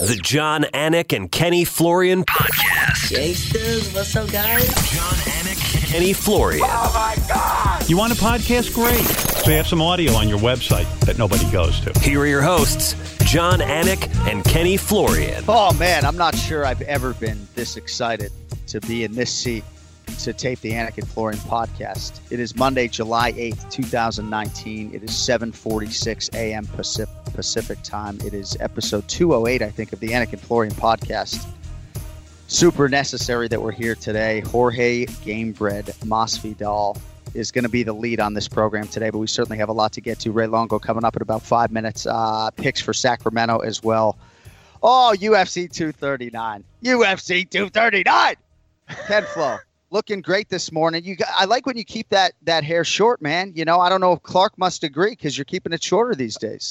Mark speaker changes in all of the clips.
Speaker 1: The John Anik and Kenny Florian Podcast.
Speaker 2: Gangsters, what's up, guys?
Speaker 1: John Anik, Kenny Florian.
Speaker 3: Oh, my God!
Speaker 4: You want a podcast? Great. So you have some audio on your website that nobody goes to.
Speaker 1: Here are your hosts, John Anik and Kenny Florian.
Speaker 5: Oh, man, I'm not sure I've ever been this excited to be in this seat to tape the Anik and Florian podcast. It is Monday, July 8th, 2019. It is 7:46 a.m. Pacific time. It is episode 208, I think, of the Anik and Florian podcast. Super necessary that we're here today. Jorge Gamebred Masvidal is going to be the lead on this program today, but we certainly have a lot to get to. Ray Longo coming up in about 5 minutes. Picks for Sacramento as well. Oh, UFC 239. UFC 239! Ken Flo. Looking great this morning. I like when you keep that hair short, man. You know, I don't know if Clark must agree because you're keeping it shorter these days.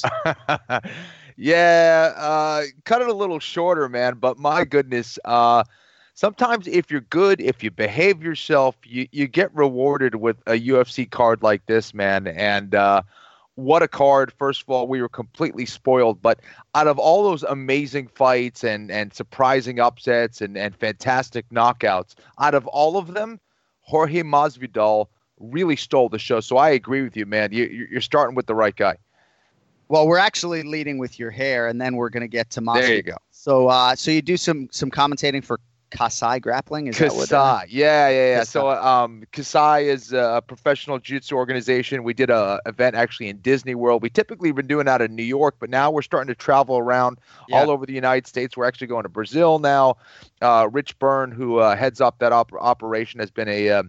Speaker 6: Yeah, cut it a little shorter, man. But my goodness, sometimes if you're good, if you behave yourself, you get rewarded with a UFC card like this, man. And what a card. First of all, we were completely spoiled. But out of all those amazing fights and surprising upsets and fantastic knockouts, out of all of them, Jorge Masvidal really stole the show. So I agree with you, man. You're starting with the right guy.
Speaker 5: Well, we're actually leading with your hair, and then we're going to get to Masvidal.
Speaker 6: There you go.
Speaker 5: So you do some commentating for Kasai Grappling? Is
Speaker 6: Kasai,
Speaker 5: that what
Speaker 6: yeah.
Speaker 5: Kasai.
Speaker 6: So Kasai is a professional jiu-jitsu organization. We did a event actually in Disney World. We typically been doing out in New York, but now we're starting to travel around all over the United States. We're actually going to Brazil now. Rich Byrne, who heads up that operation, has been a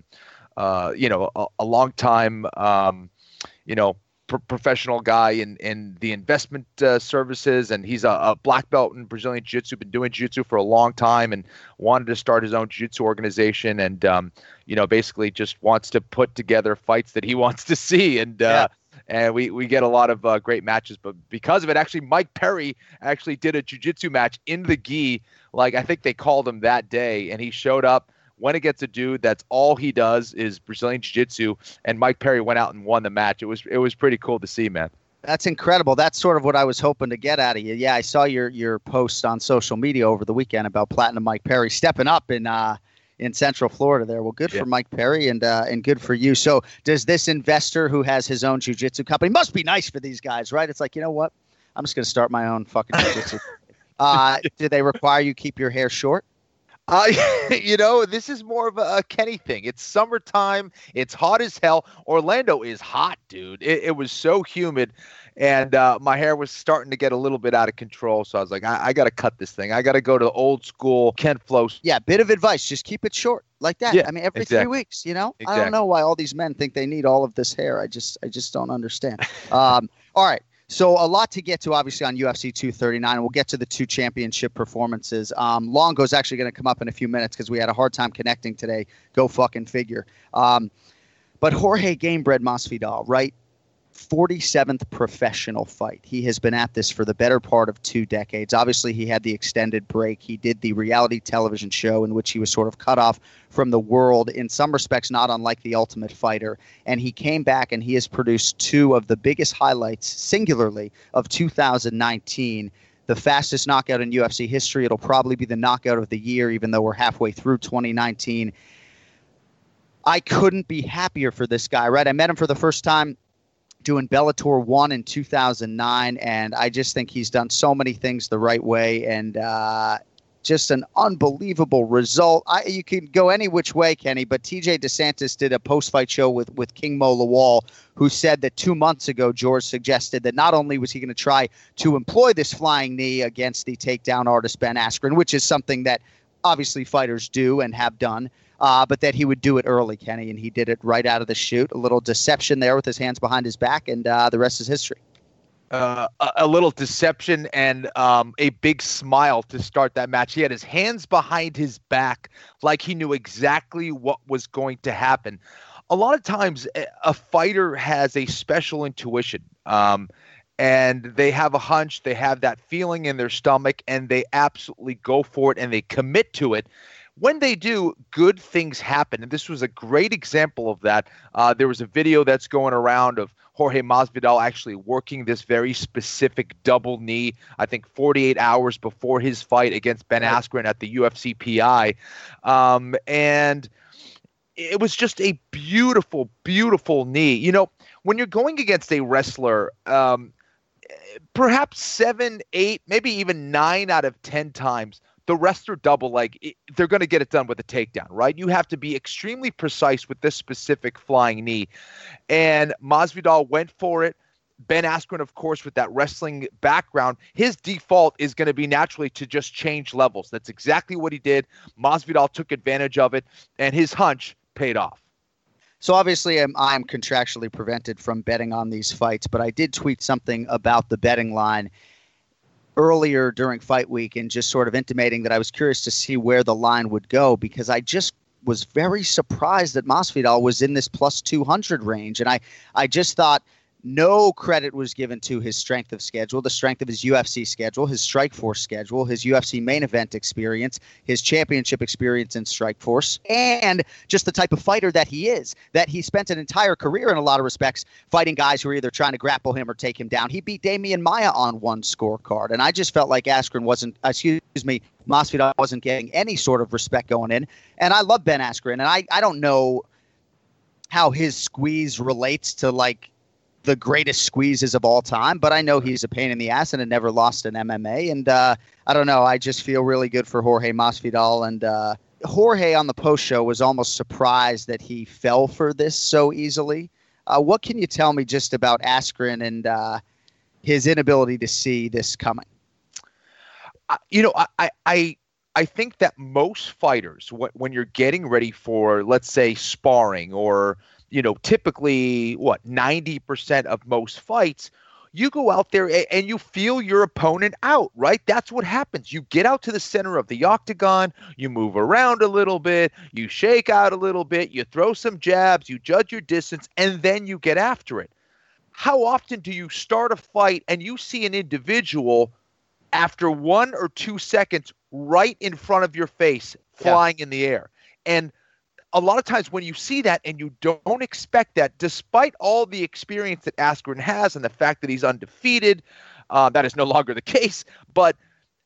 Speaker 6: long time professional guy in the investment services, and he's a black belt in Brazilian jiu-jitsu, been doing jiu-jitsu for a long time and wanted to start his own jiu-jitsu organization, and basically just wants to put together fights that he wants to see, and we get a lot of great matches. But because of it, actually Mike Perry actually did a jiu-jitsu match in the gi, like I think they called him that day, and he showed up. When it gets a dude, that's all he does is Brazilian Jiu-Jitsu, and Mike Perry went out and won the match. It was pretty cool to see, man.
Speaker 5: That's incredible. That's sort of what I was hoping to get out of you. Yeah, I saw your post on social media over the weekend about Platinum Mike Perry stepping up in Central Florida there. Well, good for Mike Perry and good for you. So does this investor who has his own jiu-jitsu company, must be nice for these guys, right? It's like, you know what? I'm just going to start my own fucking jiu-jitsu. Do they require you keep your hair short?
Speaker 6: This is more of a Kenny thing. It's summertime. It's hot as hell. Orlando is hot, dude. It was so humid, and my hair was starting to get a little bit out of control. So I was like, I got to cut this thing. I got to go to old school Ken Flo.
Speaker 5: Yeah, bit of advice. Just keep it short like that.
Speaker 6: Yeah,
Speaker 5: I mean, every
Speaker 6: exactly.
Speaker 5: 3 weeks,
Speaker 6: Exactly.
Speaker 5: I don't know why all these men think they need all of this hair. I just don't understand. All right. So a lot to get to, obviously, on UFC 239, and we'll get to the two championship performances. Longo's actually going to come up in a few minutes because we had a hard time connecting today. Go fucking figure. But Jorge Gamebred Masvidal, right? 47th professional fight. He has been at this for the better part of 2 decades. Obviously, he had the extended break. He did the reality television show in which he was sort of cut off from the world, in some respects not unlike The Ultimate Fighter. And he came back and he has produced 2 of the biggest highlights, singularly, of 2019. The fastest knockout in UFC history. It'll probably be the knockout of the year, even though we're halfway through 2019. I couldn't be happier for this guy, right? I met him for the first time doing Bellator 1 in 2009, and I just think he's done so many things the right way, and just an unbelievable result. You can go any which way, Kenny, but TJ DeSantis did a post-fight show with King Mo Lawal, who said that 2 months ago, George suggested that not only was he going to try to employ this flying knee against the takedown artist Ben Askren, which is something that obviously fighters do and have done, but that he would do it early, Kenny, and he did it right out of the chute. A little deception there with his hands behind his back, and the rest is history.
Speaker 6: A little deception and a big smile to start that match. He had his hands behind his back like he knew exactly what was going to happen. A lot of times a fighter has a special intuition, and they have a hunch, they have that feeling in their stomach, and they absolutely go for it and they commit to it. When they do, good things happen. And this was a great example of that. There was a video that's going around of Jorge Masvidal actually working this very specific double knee, I think 48 hours before his fight against Ben Askren at the UFC PI. And it was just a beautiful, beautiful knee. You know, when you're going against a wrestler, perhaps 7, 8, maybe even 9 out of 10 times, the wrestler double leg, they're going to get it done with a takedown, right? You have to be extremely precise with this specific flying knee. And Masvidal went for it. Ben Askren, of course, with that wrestling background, his default is going to be naturally to just change levels. That's exactly what he did. Masvidal took advantage of it, and his hunch paid off.
Speaker 5: So obviously I'm contractually prevented from betting on these fights, but I did tweet something about the betting line earlier during fight week and just sort of intimating that I was curious to see where the line would go, because I just was very surprised that Masvidal was in this plus 200 range. And I just thought no credit was given to his strength of schedule, the strength of his UFC schedule, his Strikeforce schedule, his UFC main event experience, his championship experience in Strikeforce, and just the type of fighter that he is, that he spent an entire career in a lot of respects fighting guys who were either trying to grapple him or take him down. He beat Damian Maia on one scorecard, and I just felt like Masvidal wasn't getting any sort of respect going in. And I love Ben Askren, and I don't know how his squeeze relates to like the greatest squeezes of all time, but I know he's a pain in the ass and had never lost an MMA. And I don't know. I just feel really good for Jorge Masvidal. And Jorge on the post show was almost surprised that he fell for this so easily. What can you tell me just about Askren and his inability to see this coming?
Speaker 6: I think that most fighters, when you're getting ready for, let's say, sparring or, typically 90% of most fights, you go out there and you feel your opponent out, right? That's what happens. You get out to the center of the octagon, you move around a little bit, you shake out a little bit, you throw some jabs, you judge your distance, and then you get after it. How often do you start a fight and you see an individual after 1 or 2 seconds right in front of your face flying in the air? And a lot of times when you see that and you don't expect that, despite all the experience that Askren has and the fact that he's undefeated, that is no longer the case, but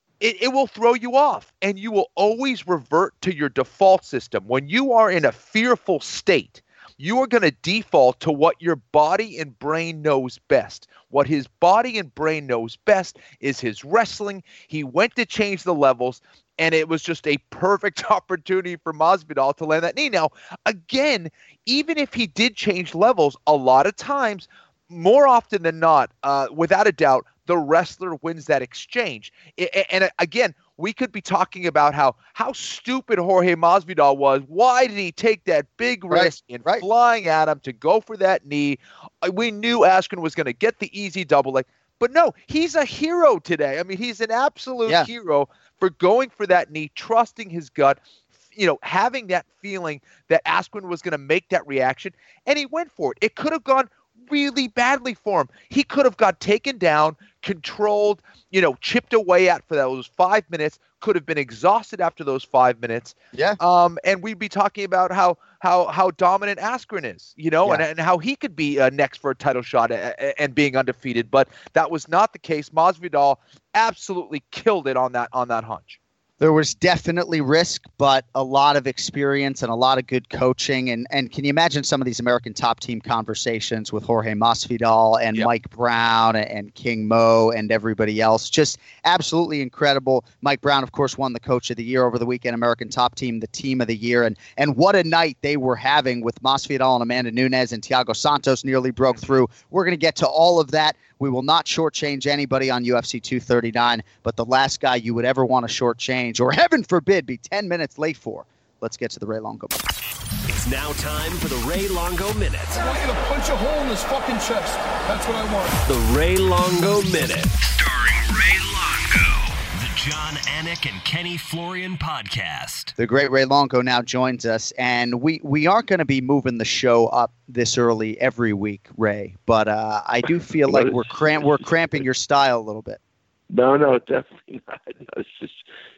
Speaker 6: it will throw you off, and you will always revert to your default system. When you are in a fearful state, you are going to default to what your body and brain knows best. What his body and brain knows best is his wrestling. He went to change the levels, and it was just a perfect opportunity for Masvidal to land that knee. Now, again, even if he did change levels, a lot of times, more often than not, without a doubt, the wrestler wins that exchange. And again, we could be talking about how stupid Jorge Masvidal was. Why did he take that big risk in flying at him to go for that knee? We knew Askren was going to get the easy double leg. But no, he's a hero today. I mean, he's an absolute hero for going for that knee, trusting his gut, having that feeling that Askren was going to make that reaction, and he went for it. It could have gone really badly for him. He could have got taken down, controlled, chipped away at for those 5 minutes, could have been exhausted after those 5 minutes.
Speaker 5: Yeah.
Speaker 6: And we'd be talking about how dominant Askren is, and how he could be next for a title shot and being undefeated. But that was not the case. Masvidal absolutely killed it on that hunch.
Speaker 5: There was definitely risk, but a lot of experience and a lot of good coaching. And can you imagine some of these American top team conversations with Jorge Masvidal and Mike Brown and King Mo and everybody else? Just absolutely incredible. Mike Brown, of course, won the Coach of the Year over the weekend, American top team, the Team of the Year. And what a night they were having with Masvidal and Amanda Nunes, and Thiago Santos nearly broke through. We're going to get to all of that. We will not shortchange anybody on UFC 239, but the last guy you would ever want to shortchange, or heaven forbid, be 10 minutes late for. Let's get to the Ray Longo.
Speaker 1: It's now time for the Ray Longo Minute.
Speaker 3: I want you to punch a hole in his fucking chest. That's what I want.
Speaker 1: The Ray Longo Minute.
Speaker 7: Starring Ray Longo. The John Anik and Kenny Florian podcast.
Speaker 5: The great Ray Longo now joins us, and we aren't going to be moving the show up this early every week, Ray, but I do feel like we're cramping your style a little bit.
Speaker 8: No, definitely not. No, it's just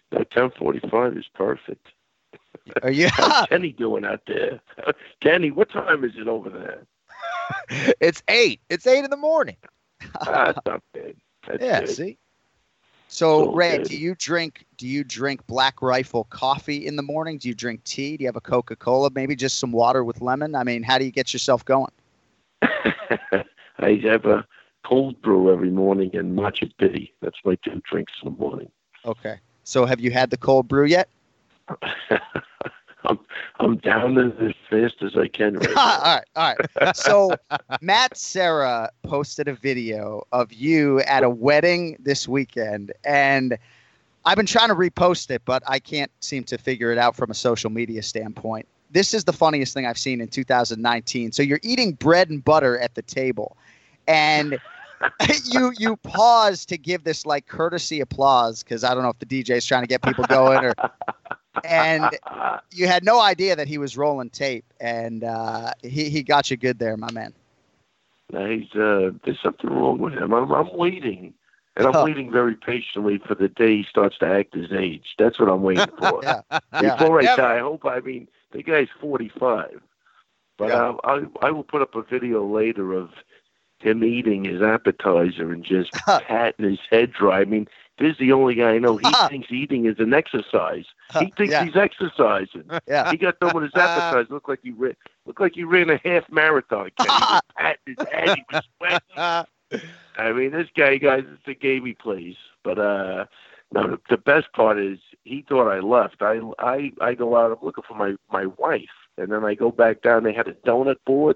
Speaker 8: 10:45 is perfect.
Speaker 5: Are you?
Speaker 8: How's Kenny doing out there? Kenny, what time is it over there?
Speaker 6: It's 8. It's 8 in the morning.
Speaker 8: That's not bad. That's
Speaker 6: Yeah,
Speaker 8: good.
Speaker 6: see?
Speaker 5: So,
Speaker 8: So
Speaker 5: Ray,
Speaker 8: good.
Speaker 5: do you drink Black Rifle coffee in the morning? Do you drink tea? Do you have a Coca-Cola? Maybe just some water with lemon? I mean, how do you get yourself going?
Speaker 8: I have a cold brew every morning and matcha tea. That's my 2 drinks in the morning.
Speaker 5: Okay. So, have you had the cold brew yet?
Speaker 8: I'm down as fast as I can right now.
Speaker 5: All right. So, Matt Serra posted a video of you at a wedding this weekend, and I've been trying to repost it, but I can't seem to figure it out from a social media standpoint. This is the funniest thing I've seen in 2019. So, you're eating bread and butter at the table, and you pause to give this like courtesy applause because I don't know if the DJ is trying to get people going and you had no idea that he was rolling tape, and he got you good there, my man.
Speaker 8: There's something wrong with him. I'm waiting, and I'm waiting very patiently for the day he starts to act his age. That's what I'm waiting for.
Speaker 5: Yeah.
Speaker 8: Before I die, the guy's 45, but I will put up a video later of him eating his appetizer and just patting his head dry. I mean, this is the only guy I know. He thinks eating is an exercise. He thinks he's exercising.
Speaker 5: Yeah.
Speaker 8: He got done with his appetizer. Looked like he ran a half marathon. He was patting his head. He was sweating. I mean, this guy, guys, it's a game he plays. But no, the best part is he thought I left. I go out. I'm looking for my wife, and then I go back down. They had a donut board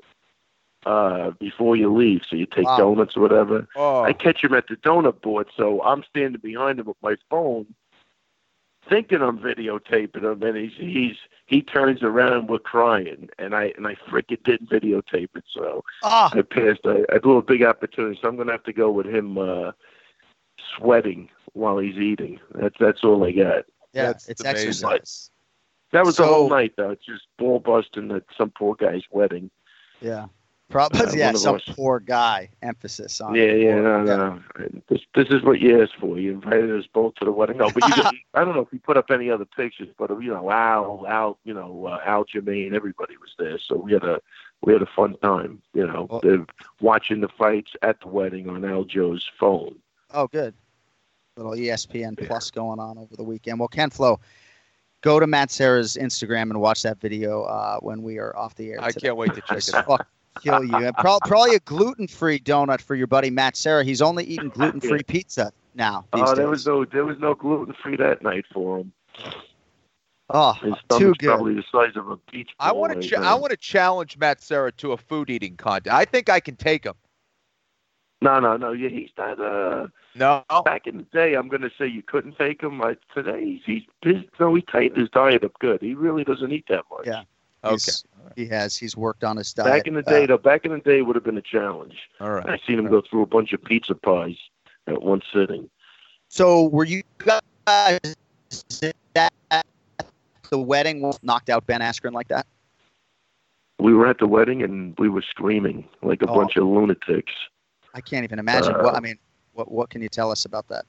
Speaker 8: before you leave, so you take donuts or whatever.
Speaker 6: Oh.
Speaker 8: I catch him at the donut board, so I'm standing behind him with my phone, thinking I'm videotaping him, and he turns around and we're crying, and I frickin' didn't videotape it, so I passed. I blew a big opportunity, so I'm gonna have to go with him sweating while he's eating. That's all I got.
Speaker 5: Yeah,
Speaker 6: That's
Speaker 5: it's
Speaker 6: amazing.
Speaker 5: exercise.
Speaker 8: That was the
Speaker 5: So-
Speaker 8: whole night, though. It's just ball busting at some poor guy's wedding.
Speaker 5: Yeah. Probably,
Speaker 8: one of
Speaker 5: some
Speaker 8: us.
Speaker 5: poor guy emphasis on
Speaker 8: Yeah,
Speaker 5: poor.
Speaker 8: no. This is what you asked for. You invited us both to the wedding. No, but I don't know if you put up any other pictures, but Al, Al Jermaine, everybody was there, so we had a fun time. They're watching the fights at the wedding on Al Joe's phone.
Speaker 5: Oh, good. Little ESPN Plus going on over the weekend. Well, Ken Flo, go to Matt Serra's Instagram and watch that video when we are off the air.
Speaker 6: I
Speaker 5: today.
Speaker 6: can't wait to check
Speaker 5: Just
Speaker 6: it out.
Speaker 5: fuck kill you. And probably a gluten-free donut for your buddy Matt Serra. He's only eating gluten-free pizza now. These
Speaker 8: There
Speaker 5: days.
Speaker 8: was no gluten free that night for him.
Speaker 5: Oh,
Speaker 8: His
Speaker 5: too
Speaker 8: stomach's
Speaker 5: good.
Speaker 8: probably the size of a beach ball.
Speaker 6: I want to challenge Matt Serra to a food eating contest. I think I can take him.
Speaker 8: No. Yeah, he's not.
Speaker 6: No.
Speaker 8: Back in the day, I'm going to say you couldn't take him. Today, he tightened his diet up good. He really doesn't eat that much.
Speaker 5: Yeah.
Speaker 6: Okay.
Speaker 5: He's worked on his diet.
Speaker 8: Back in the day, would have been a challenge.
Speaker 6: All right.
Speaker 8: I seen him go through a bunch of pizza pies at one sitting.
Speaker 5: So were you guys at the wedding when knocked out Ben Askren like that?
Speaker 8: We were at the wedding and we were screaming like a bunch of lunatics.
Speaker 5: I can't even imagine. What can you tell us about that?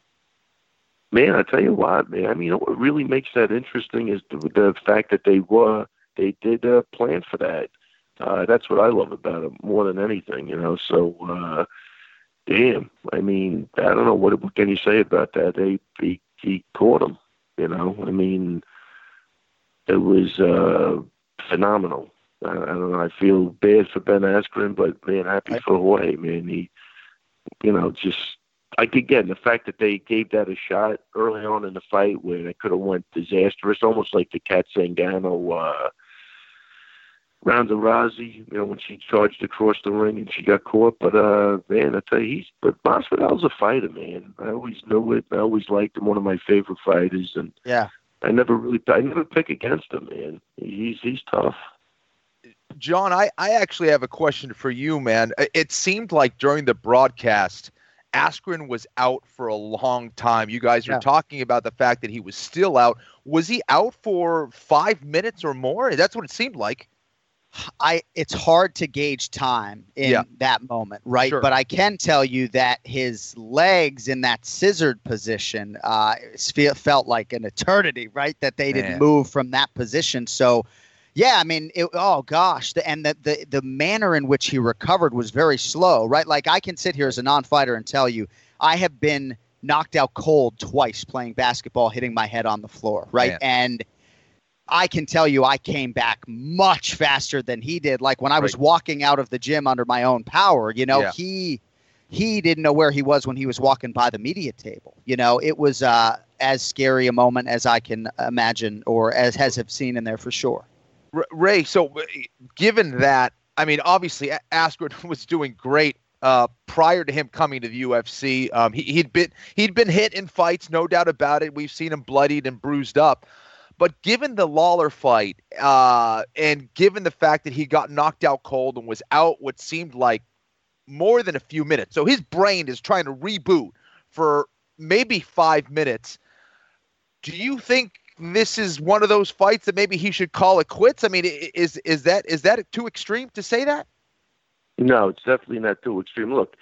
Speaker 8: Man, I tell you what, man. I mean, what really makes that interesting is the fact that they did plan for that. That's what I love about it more than anything, So, damn. I mean, I don't know what can you say about that. He caught him. I mean, it was phenomenal. I don't know. I feel bad for Ben Askren, but man, happy for Jorge. Man, he, again, the fact that they gave that a shot early on in the fight where it could have went disastrous, almost like the Cat Zingano Ronda Rousey, when she charged across the ring and she got caught. But man, I tell you, but Masvidal's a fighter, man. I always knew it. I always liked him. One of my favorite fighters, and I never pick against him, man. He's tough.
Speaker 6: John, I actually have a question for you, man. It seemed like during the broadcast, Askren was out for a long time. You guys were talking about the fact that he was still out. Was he out for 5 minutes or more? That's what it seemed like.
Speaker 5: It's hard to gauge time in that moment, right?
Speaker 6: Sure.
Speaker 5: But I can tell you that his legs in that scissored position felt like an eternity, right? That they didn't move from that position. So, Yeah, I mean, oh gosh, the manner in which he recovered was very slow, right? Like I can sit here as a non-fighter and tell you, I have been knocked out cold twice playing basketball, hitting my head on the floor, right?
Speaker 6: Man.
Speaker 5: And I can tell you, I came back much faster than he did. Like when I was walking out of the gym under my own power, he didn't know where he was when he was walking by the media table. It was as scary a moment as I can imagine, or as have seen in there for sure.
Speaker 6: Ray, so given that, I mean, obviously Askren was doing great prior to him coming to the UFC. He'd been hit in fights, no doubt about it. We've seen him bloodied and bruised up. But given the Lawler fight, and given the fact that he got knocked out cold and was out what seemed like more than a few minutes, so his brain is trying to reboot for maybe 5 minutes. Do you think this is one of those fights that maybe he should call it quits? I mean, is that too extreme to say that?
Speaker 8: No, it's definitely not too extreme. Look,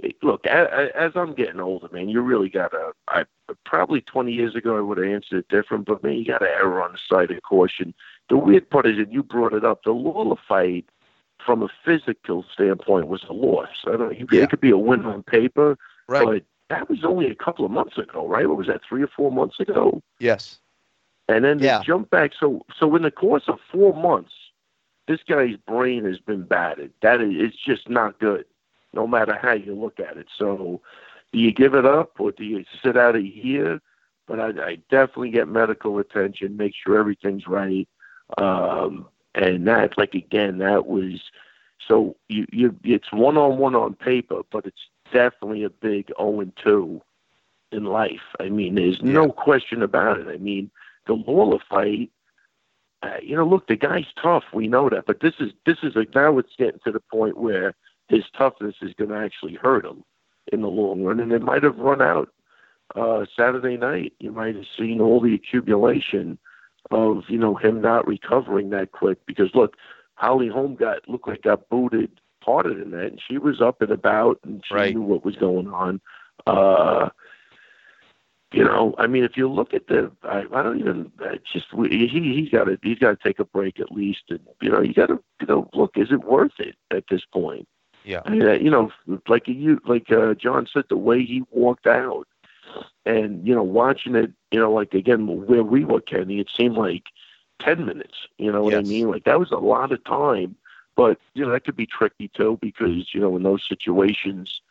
Speaker 8: as I'm getting older, man, you really gotta. Probably 20 years ago I would have answered it different, but man, you gotta err on the side of caution. The weird part is that you brought it up. The Lawler fight, from a physical standpoint, was a loss. It could be a win on paper,
Speaker 6: right?
Speaker 8: But that was only a couple of months ago, right? What was that, 3 or 4 months ago?
Speaker 6: Yes.
Speaker 8: And then they jump back. So in the course of 4 months, this guy's brain has been battered. It's just not good, no matter how you look at it. So do you give it up or do you sit out a year? But I definitely get medical attention, make sure everything's right. And that, that was, so it's one-on-one on paper, but it's definitely a big 0-2 in life. I mean, there's no question about it. I mean, the Lawler fight, look, the guy's tough. We know that, but this is now it's getting to the point where his toughness is going to actually hurt him in the long run, and it might have run out Saturday night. You might have seen all the accumulation of him not recovering that quick. Because look, Holly Holm looked like got booted harder than that, and she was up and about, and she knew what was going on. I mean, if you look at he's got to take a break at least, and you got to look, is it worth it at this point?
Speaker 6: Yeah,
Speaker 8: I mean, like John said, the way he walked out, and watching it, again where we were, Kenny, it seemed like 10 minutes. You know what I mean? Like that was a lot of time, but that could be tricky too, because in those situations,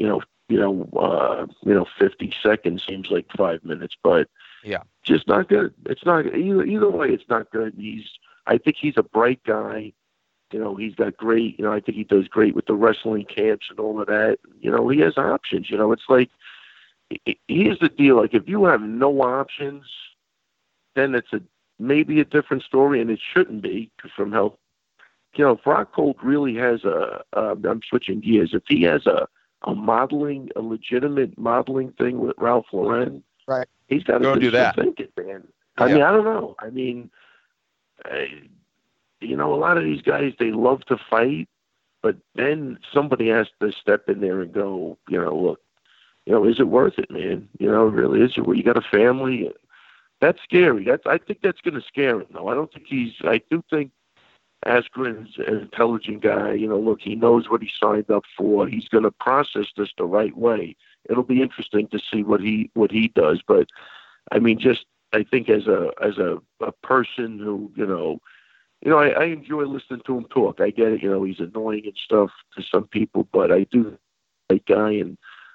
Speaker 8: 50 seconds seems like 5 minutes, but just not good. It's not either way. It's not good. I think he's a bright guy. He's got great. I think he does great with the wrestling camps and all of that. He has options. It's like, here's the deal. Like if you have no options, then it's maybe a different story, and it shouldn't be from health. If Rockhold really has I'm switching gears. If he has a legitimate modeling thing with Ralph Lauren,
Speaker 5: right?
Speaker 8: He's got to
Speaker 6: do that.
Speaker 8: Think it, man. I mean, I don't know. I mean, a lot of these guys, they love to fight, but then somebody has to step in there and go, look, is it worth it, man? Really, is it? You got a family? That's scary. I think that's going to scare him, though. I do think Askren's an intelligent guy. Look, he knows what he signed up for. He's going to process this the right way. It'll be interesting to see what he does. But I mean, I think as a person who I enjoy listening to him talk. I get it. He's annoying and stuff to some people, but I do like guy, and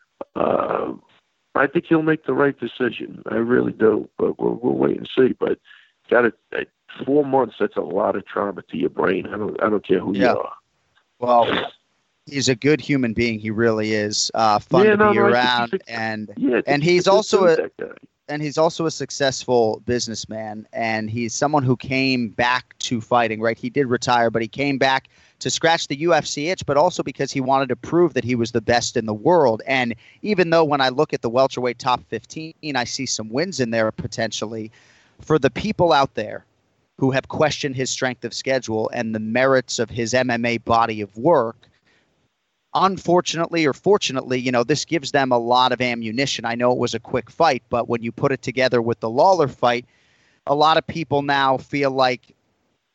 Speaker 8: I think he'll make the right decision. I really do. But we'll wait and see. But 4 months, that's a lot of trauma to your brain. I don't care who you are.
Speaker 5: Well, he's a good human being. He really is fun to be around, and he's also a successful businessman, and he's someone who came back to fighting. Right, he did retire, but he came back to scratch the UFC itch, but also because he wanted to prove that he was the best in the world. And even though when I look at the welterweight top 15, I see some wins in there potentially, for the people out there who have questioned his strength of schedule and the merits of his MMA body of work, unfortunately or fortunately, this gives them a lot of ammunition. I know it was a quick fight, but when you put it together with the Lawler fight, a lot of people now feel like,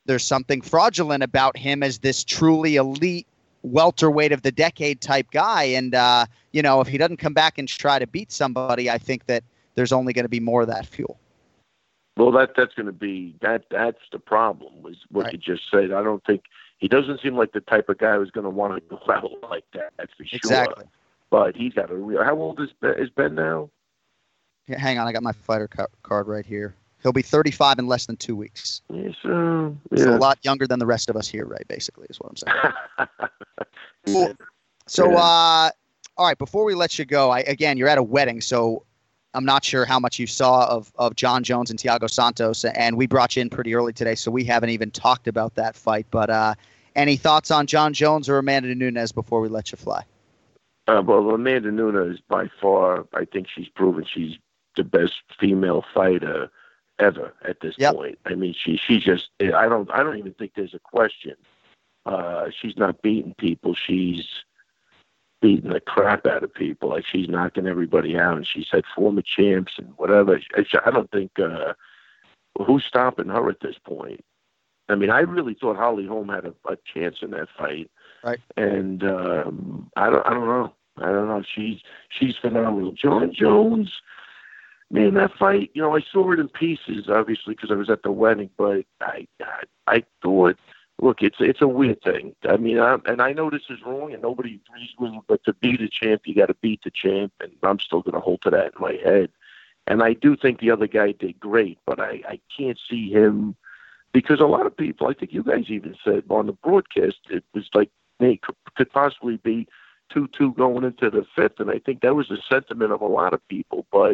Speaker 5: there's something fraudulent about him as this truly elite welterweight of the decade type guy. And, if he doesn't come back and try to beat somebody, I think that there's only going to be more of that fuel.
Speaker 8: Well, that's going to be that's the problem, was what
Speaker 5: Right.
Speaker 8: you just said. I don't think he doesn't seem like the type of guy who's going to want to go out like that. That's for sure.
Speaker 5: Exactly.
Speaker 8: But he's got a real. How old is Ben now?
Speaker 5: Yeah, hang on, I got my fighter card right here. He'll be 35 in less than 2 weeks.
Speaker 8: Yeah,
Speaker 5: So a lot younger than the rest of us here, Ray, basically, is what I'm saying. Cool. So, all right, before we let you go, again, you're at a wedding, so I'm not sure how much you saw of John Jones and Thiago Santos, and we brought you in pretty early today, so we haven't even talked about that fight. But any thoughts on John Jones or Amanda Nunes before we let you fly?
Speaker 8: Well, Amanda Nunes, by far, I think she's proven she's the best female fighter ever at this point. I mean, she just, I don't even think there's a question. She's not beating people. She's beating the crap out of people. Like, she's knocking everybody out, and she's had former champs and whatever. I don't think who's stopping her at this point. I mean, I really thought Holly Holm had a chance in that fight.
Speaker 5: Right.
Speaker 8: And I don't know. I don't know. She's phenomenal. John Jones, man, that fight, I saw it in pieces, obviously, because I was at the wedding, but I thought, look, it's a weird thing. I mean, I know this is wrong, and nobody agrees with it, but to beat a champ, you got to beat the champ, and I'm still going to hold to that in my head. And I do think the other guy did great, but I can't see him, because a lot of people, I think you guys even said on the broadcast, it was like, hey, could possibly be 2-2 going into the fifth, and I think that was the sentiment of a lot of people, but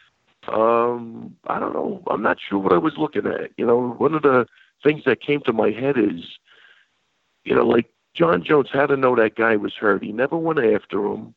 Speaker 8: I don't know. I'm not sure what I was looking at. One of the things that came to my head is, like John Jones had to know that guy was hurt. He never went after him,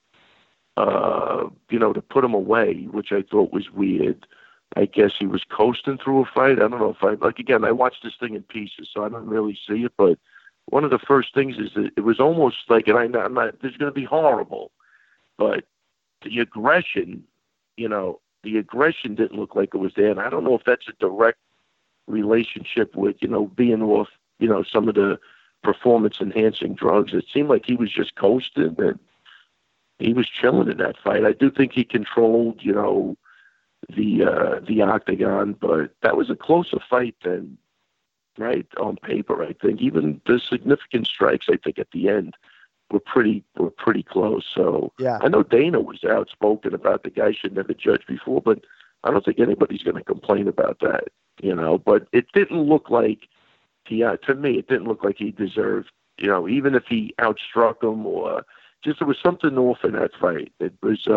Speaker 8: to put him away, which I thought was weird. I guess he was coasting through a fight. I don't know if again, I watched this thing in pieces, so I don't really see it, but one of the first things is that it was almost like, and I'm not, this is going to be horrible, but the aggression, the aggression didn't look like it was there. And I don't know if that's a direct relationship with, being off, some of the performance enhancing drugs. It seemed like he was just coasting and he was chilling in that fight. I do think he controlled, the octagon, but that was a closer fight than, right, on paper. I think even the significant strikes, I think at the end were pretty close. So
Speaker 5: yeah.
Speaker 8: I know Dana was outspoken about the guy should never judge before, but I don't think anybody's going to complain about that, but it didn't look like to me, it didn't look like he deserved, even if he outstruck him or just, there was something off in that fight. It was,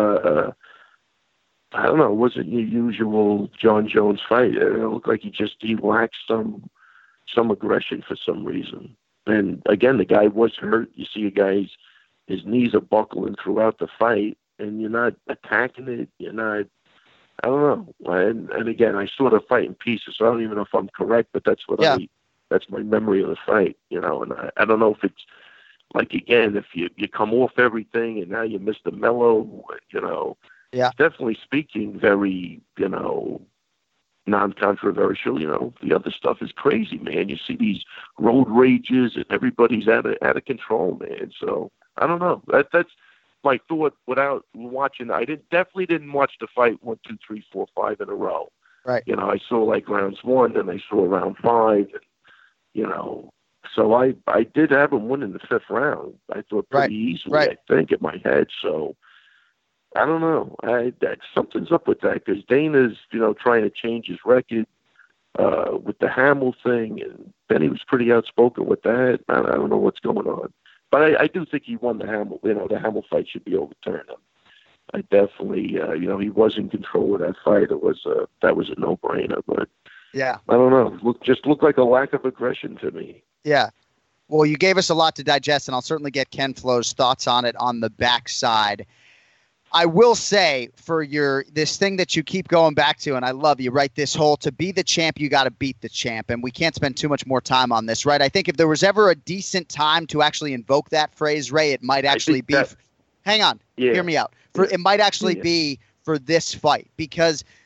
Speaker 8: I don't know, it wasn't your usual John Jones fight. It looked like he lacked some aggression for some reason. And again, the guy was hurt. You see his knees are buckling throughout the fight, and you're not attacking it. You're not, I don't know. And again, I saw the fight in pieces, so I don't even know if I'm correct, but that's what that's my memory of the fight, and I don't know if it's like, again, if you come off everything and now you miss the mellow, it's definitely speaking very, non-controversial. The other stuff is crazy, man. You see these road rages and everybody's out of control, man. So I don't know. That's my thought without watching. I definitely didn't watch the fight 1, 2, 3, 4, 5 in a row.
Speaker 5: Right.
Speaker 8: I saw like rounds 1, and I saw round 5, and so I did have him win in the 5th round. I thought pretty easily. I think in my head. So I don't know. Something's up with that, because Dana's, trying to change his record with the Hamill thing, and then he was pretty outspoken with that. I don't know what's going on, but I do think he won the Hamill. The Hamill fight should be overturned. I definitely, he was in control of that fight. That was a no-brainer, but
Speaker 5: yeah,
Speaker 8: I don't know. Just looked like a lack of aggression to me.
Speaker 5: Yeah. Well, you gave us a lot to digest, and I'll certainly get Ken Flo's thoughts on it on the backside. I will say, for this thing that you keep going back to, and I love you, right? This whole, to be the champ, you got to beat the champ. And we can't spend too much more time on this, right? I think if there was ever a decent time to actually invoke that phrase, Ray, it might actually be. Hang on. Yeah. Hear me out. It might actually be for this fight, because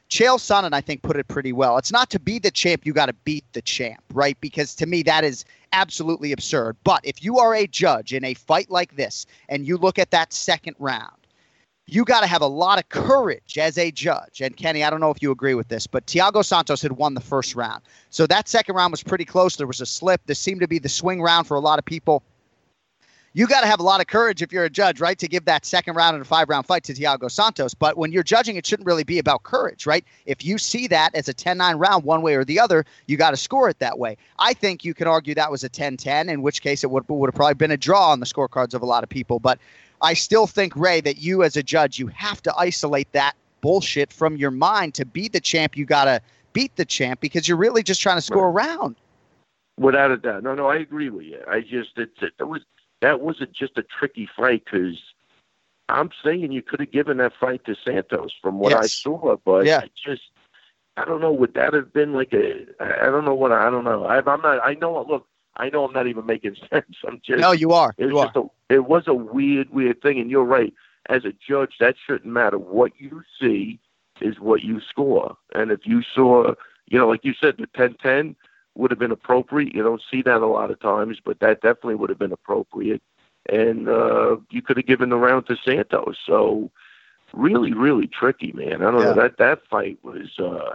Speaker 5: Chael Sonnen, I think, put it pretty well. It's not to be the champ, you got to beat the champ, right? Because to me, that is absolutely absurd. But if you are a judge in a fight like this and you look at that second round, you got to have a lot of courage as a judge. And Kenny, I don't know if you agree with this, but Thiago Santos had won the first round. So that second round was pretty close. There was a slip. This seemed to be the swing round for a lot of people. You got to have a lot of courage if you're a judge, right, to give that second round in a 5-round fight to Thiago Santos. But when you're judging, it shouldn't really be about courage, right? If you see that as a 10-9 round one way or the other, you got to score it that way. I think you could argue that was a 10-10, in which case it would have probably been a draw on the scorecards of a lot of people. But I still think, Ray, that you as a judge, you have to isolate that bullshit from your mind. To be the champ, you got to beat the champ because you're really just trying to score a round.
Speaker 8: Without a doubt. No, I agree with you. That wasn't just a tricky fight because I'm saying you could have given that fight to Santos from what I saw, but I don't know. Would that have been like I don't know. I know I'm not even making sense. I'm just.
Speaker 5: No, you are.
Speaker 8: It was a weird thing, and you're right. As a judge, that shouldn't matter. What you see is what you score, and if you saw, like you said, the 10-10. Would have been appropriate. You don't see that a lot of times, but that definitely would have been appropriate. And you could have given the round to Santos. So really, really tricky, man. I don't know. That fight was,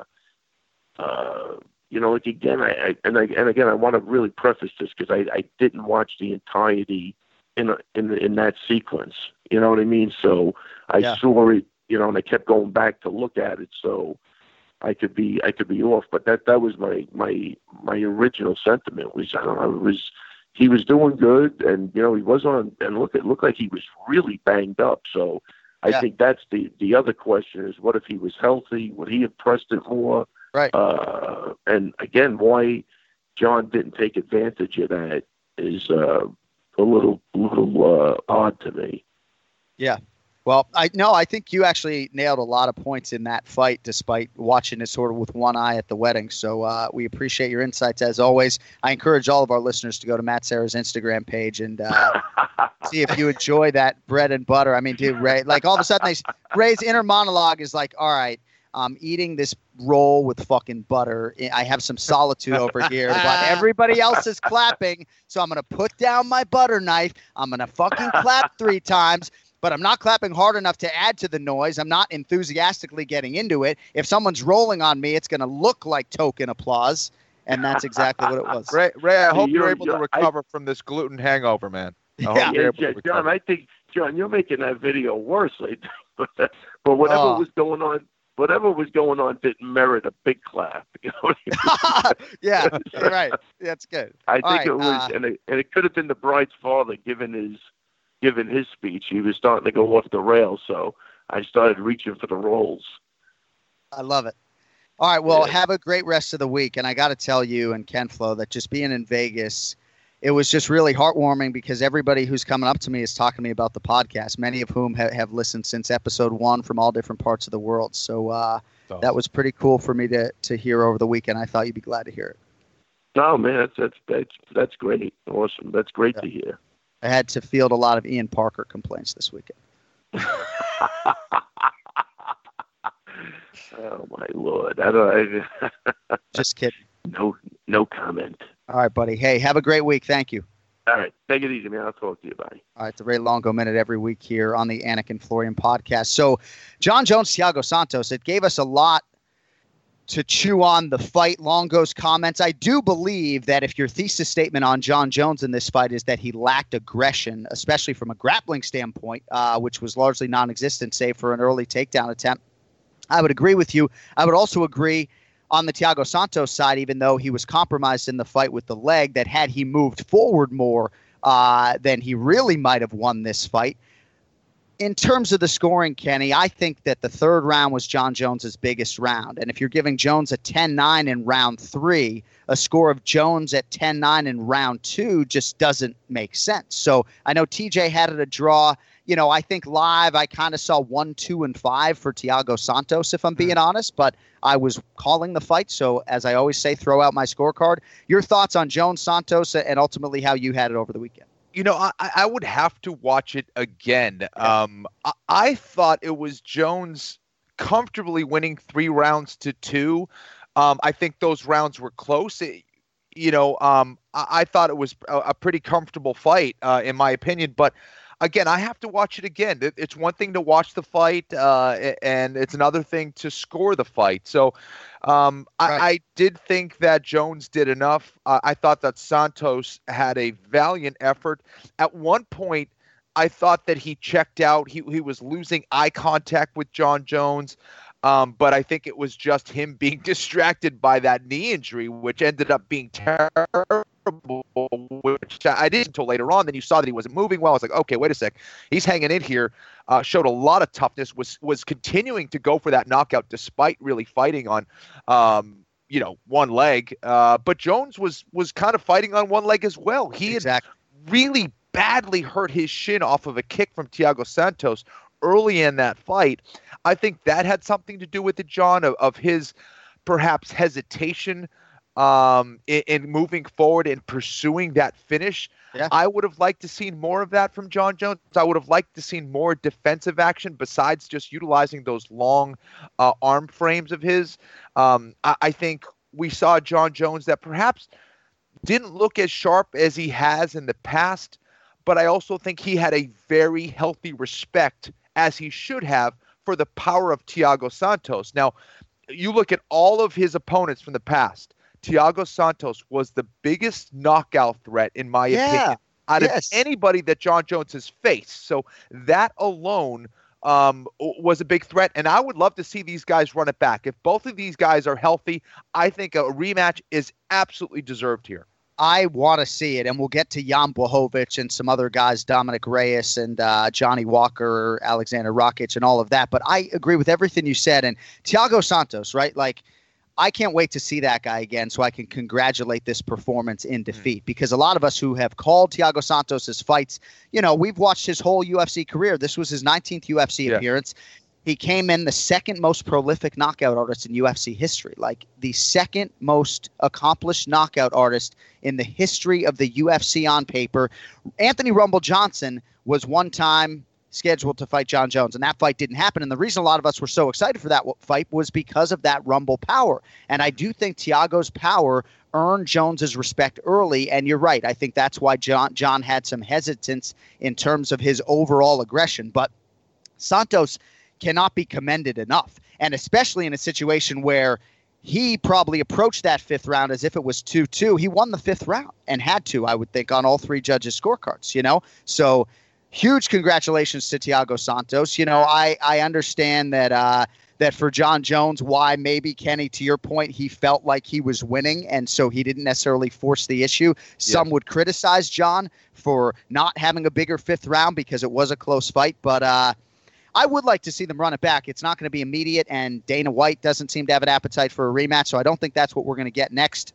Speaker 8: like again, I want to really preface this because I didn't watch the entirety in that sequence. You know what I mean? So I saw it, and I kept going back to look at it. So. I could be off, but that was my original sentiment was he was doing good, and he was on, and it looked like he was really banged up. So I think that's the other question is what if he was healthy? Would he have pressed it more?
Speaker 5: Right.
Speaker 8: And again, why John didn't take advantage of that is a little odd to me.
Speaker 5: Yeah. Well, I think you actually nailed a lot of points in that fight, despite watching it sort of with one eye at the wedding. So we appreciate your insights as always. I encourage all of our listeners to go to Matt Serra's Instagram page and see if you enjoy that bread and butter. I mean, dude, Ray, like all of a sudden, Ray's inner monologue is like, all right, I'm eating this roll with fucking butter. I have some solitude over here, but everybody else is clapping. So I'm going to put down my butter knife. I'm going to fucking clap 3 times. But I'm not clapping hard enough to add to the noise. I'm not enthusiastically getting into it. If someone's rolling on me, it's going to look like token applause, and that's exactly what it was.
Speaker 6: Ray, I hope you're able to recover from this gluten hangover, man. I hope
Speaker 8: John, I think, you're making that video worse. But whatever was going on didn't merit a big clap. You know what I mean?
Speaker 5: Yeah, right. That's good.
Speaker 8: I think it was, and it could have been the bride's father given his speech. He was starting to go off the rails, so I started reaching for the rolls.
Speaker 5: I love it. All right, well, have a great rest of the week. And I got to tell you and Ken Flo that just being in Vegas, it was just really heartwarming because everybody who's coming up to me is talking to me about the podcast, many of whom have listened since episode 1 from all different parts of the world. So that was pretty cool for me to hear over the weekend. I thought you'd be glad to hear it.
Speaker 8: No, man, that's great. Awesome. That's great to hear.
Speaker 5: I had to field a lot of Ian Parker complaints this weekend.
Speaker 8: Oh my Lord!
Speaker 5: Just kidding.
Speaker 8: No comment.
Speaker 5: All right, buddy. Hey, have a great week. Thank you.
Speaker 8: All right, take it easy, man. I'll talk to you. Bye.
Speaker 5: All right, the Ray Longo Minute every week here on the Anik and Florian podcast. So, John Jones, Thiago Santos. It gave us a lot to chew on the fight. Longo's comments. I do believe that if your thesis statement on John Jones in this fight is that he lacked aggression, especially from a grappling standpoint, which was largely non-existent, save for an early takedown attempt, I would agree with you. I would also agree on the Thiago Santos side, even though he was compromised in the fight with the leg, that had he moved forward more, then he really might have won this fight. In terms of the scoring, Kenny, I think that the third round was John Jones's biggest round. And if you're giving Jones a 10-9 in round 3, a score of Jones at 10-9 in round 2 just doesn't make sense. So I know TJ had it a draw. I think live I kind of saw 1, 2, and 5 for Thiago Santos, if I'm being honest. But I was calling the fight. So as I always say, throw out my scorecard. Your thoughts on Jones, Santos, and ultimately how you had it over the weekend?
Speaker 6: I would have to watch it again. I thought it was Jones comfortably winning 3 rounds to 2. I think those rounds were close. I thought it was a pretty comfortable fight, in my opinion. But again, I have to watch it again. It's one thing to watch the fight, and it's another thing to score the fight. So I did think that Jones did enough. I thought that Santos had a valiant effort. At one point, I thought that he checked out. He was losing eye contact with Jon Jones. But I think it was just him being distracted by that knee injury, which ended up being terrible, which I didn't until later on. Then you saw that he wasn't moving well. I was like, okay, wait a sec. He's hanging in here, showed a lot of toughness, was continuing to go for that knockout despite really fighting on, one leg. But Jones was kind of fighting on one leg as well. He had really badly hurt his shin off of a kick from Thiago Santos early in that fight. I think that had something to do with it, John, of his perhaps hesitation in moving forward and pursuing that finish. Yeah. I would have liked to seen more of that from Jon Jones. I would have liked to seen more defensive action besides just utilizing those long arm frames of his. I think we saw Jon Jones that perhaps didn't look as sharp as he has in the past, but I also think he had a very healthy respect, as he should have, for the power of Thiago Santos. Now, you look at all of his opponents from the past, Thiago Santos was the biggest knockout threat, in my opinion, out of anybody that Jon Jones has faced. So that alone was a big threat, and I would love to see these guys run it back. If both of these guys are healthy, I think a rematch is absolutely deserved here.
Speaker 5: I want to see it, and we'll get to Jan Blachowicz and some other guys, Dominic Reyes and Johnny Walker, Alexander Rakic, and all of that. But I agree with everything you said. And Thiago Santos, right? Like, I can't wait to see that guy again so I can congratulate this performance in defeat. Because a lot of us who have called Thiago Santos' fights, we've watched his whole UFC career. This was his 19th UFC appearance. He came in the second most prolific knockout artist in UFC history, like the second most accomplished knockout artist in the history of the UFC on paper. Anthony Rumble Johnson was one time scheduled to fight Jon Jones, and that fight didn't happen. And the reason a lot of us were so excited for that fight was because of that Rumble power. And I do think Thiago's power earned Jones's respect early. And you're right. I think that's why Jon had some hesitance in terms of his overall aggression. But Santos cannot be commended enough, and especially in a situation where he probably approached that 5th round as if it was 2-2. He won the 5th round and had to, I would think, on all 3 judges' scorecards, So huge congratulations to Thiago Santos. I understand that that for Jon Jones, why maybe, Kenny, to your point, he felt like he was winning, and so he didn't necessarily force the issue. Some would criticize Jon for not having a bigger 5th round because it was a close fight, but I would like to see them run it back. It's not going to be immediate, and Dana White doesn't seem to have an appetite for a rematch, so I don't think that's what we're going to get next.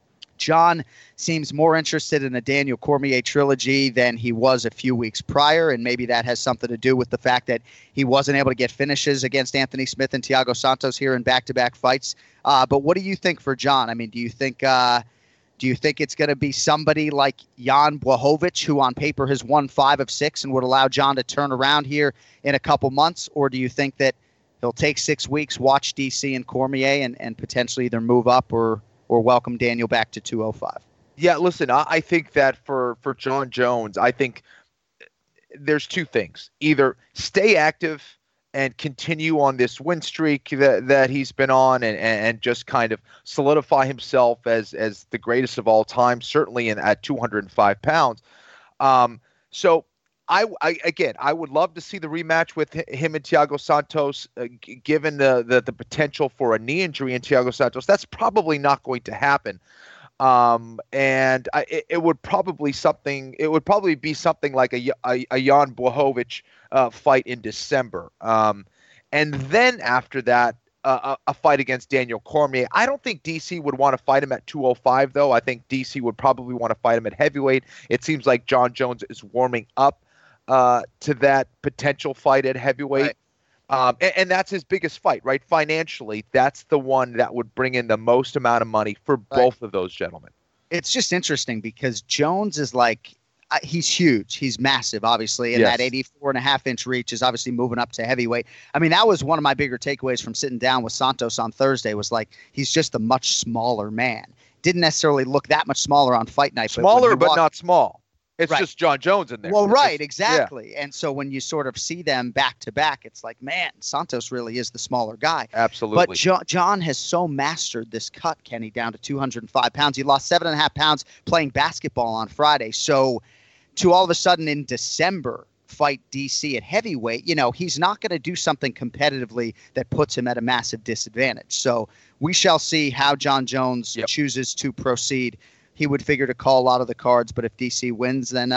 Speaker 5: Jon seems more interested in a Daniel Cormier trilogy than he was a few weeks prior, and maybe that has something to do with the fact that he wasn't able to get finishes against Anthony Smith and Thiago Santos here in back-to-back fights. But what do you think for Jon? I mean, do you think it's going to be somebody like Jan Blachowicz, who on paper has won 5 of 6 and would allow Jon to turn around here in a couple months? Or do you think that he'll take 6 weeks, watch DC and Cormier, and potentially either move up or welcome Daniel back to 205?
Speaker 6: Yeah, listen, I think that for Jon Jones, I think there's 2 things. Either stay active and continue on this win streak that he's been on, and just kind of solidify himself as the greatest of all time, certainly at 205 pounds. So I would love to see the rematch with him and Thiago Santos, given the potential for a knee injury in Thiago Santos. That's probably not going to happen. It would probably be something like a Jan Blachowicz fight in December. And then after that, a fight against Daniel Cormier. I don't think DC would want to fight him at 205, though. I think DC would probably want to fight him at heavyweight. It seems like Jon Jones is warming up to that potential fight at heavyweight. Right. And that's his biggest fight, right? Financially, that's the one that would bring in the most amount of money for both of those gentlemen.
Speaker 5: It's just interesting because Jones is like, he's huge. He's massive, obviously. And
Speaker 6: Yes.
Speaker 5: that 84.5-inch reach is obviously moving up to heavyweight. I mean, that was one of my bigger takeaways from sitting down with Santos on Thursday was like, he's just a much smaller man. Didn't necessarily look that much smaller on fight night.
Speaker 6: Smaller, but not small. It's
Speaker 5: Right.
Speaker 6: just John Jones in there.
Speaker 5: Well,
Speaker 6: It's
Speaker 5: right,
Speaker 6: just-
Speaker 5: exactly. Yeah. And so when you sort of see them back to back, it's like, man, Santos really is the smaller guy.
Speaker 6: Absolutely.
Speaker 5: But John has so mastered this cut, Kenny, down to 205 pounds. He lost 7.5 pounds playing basketball on Friday. So to all of a sudden in December fight DC at heavyweight, he's not going to do something competitively that puts him at a massive disadvantage. So we shall see how John Jones chooses to proceed. He would figure to call a lot of the cards, but if DC wins, then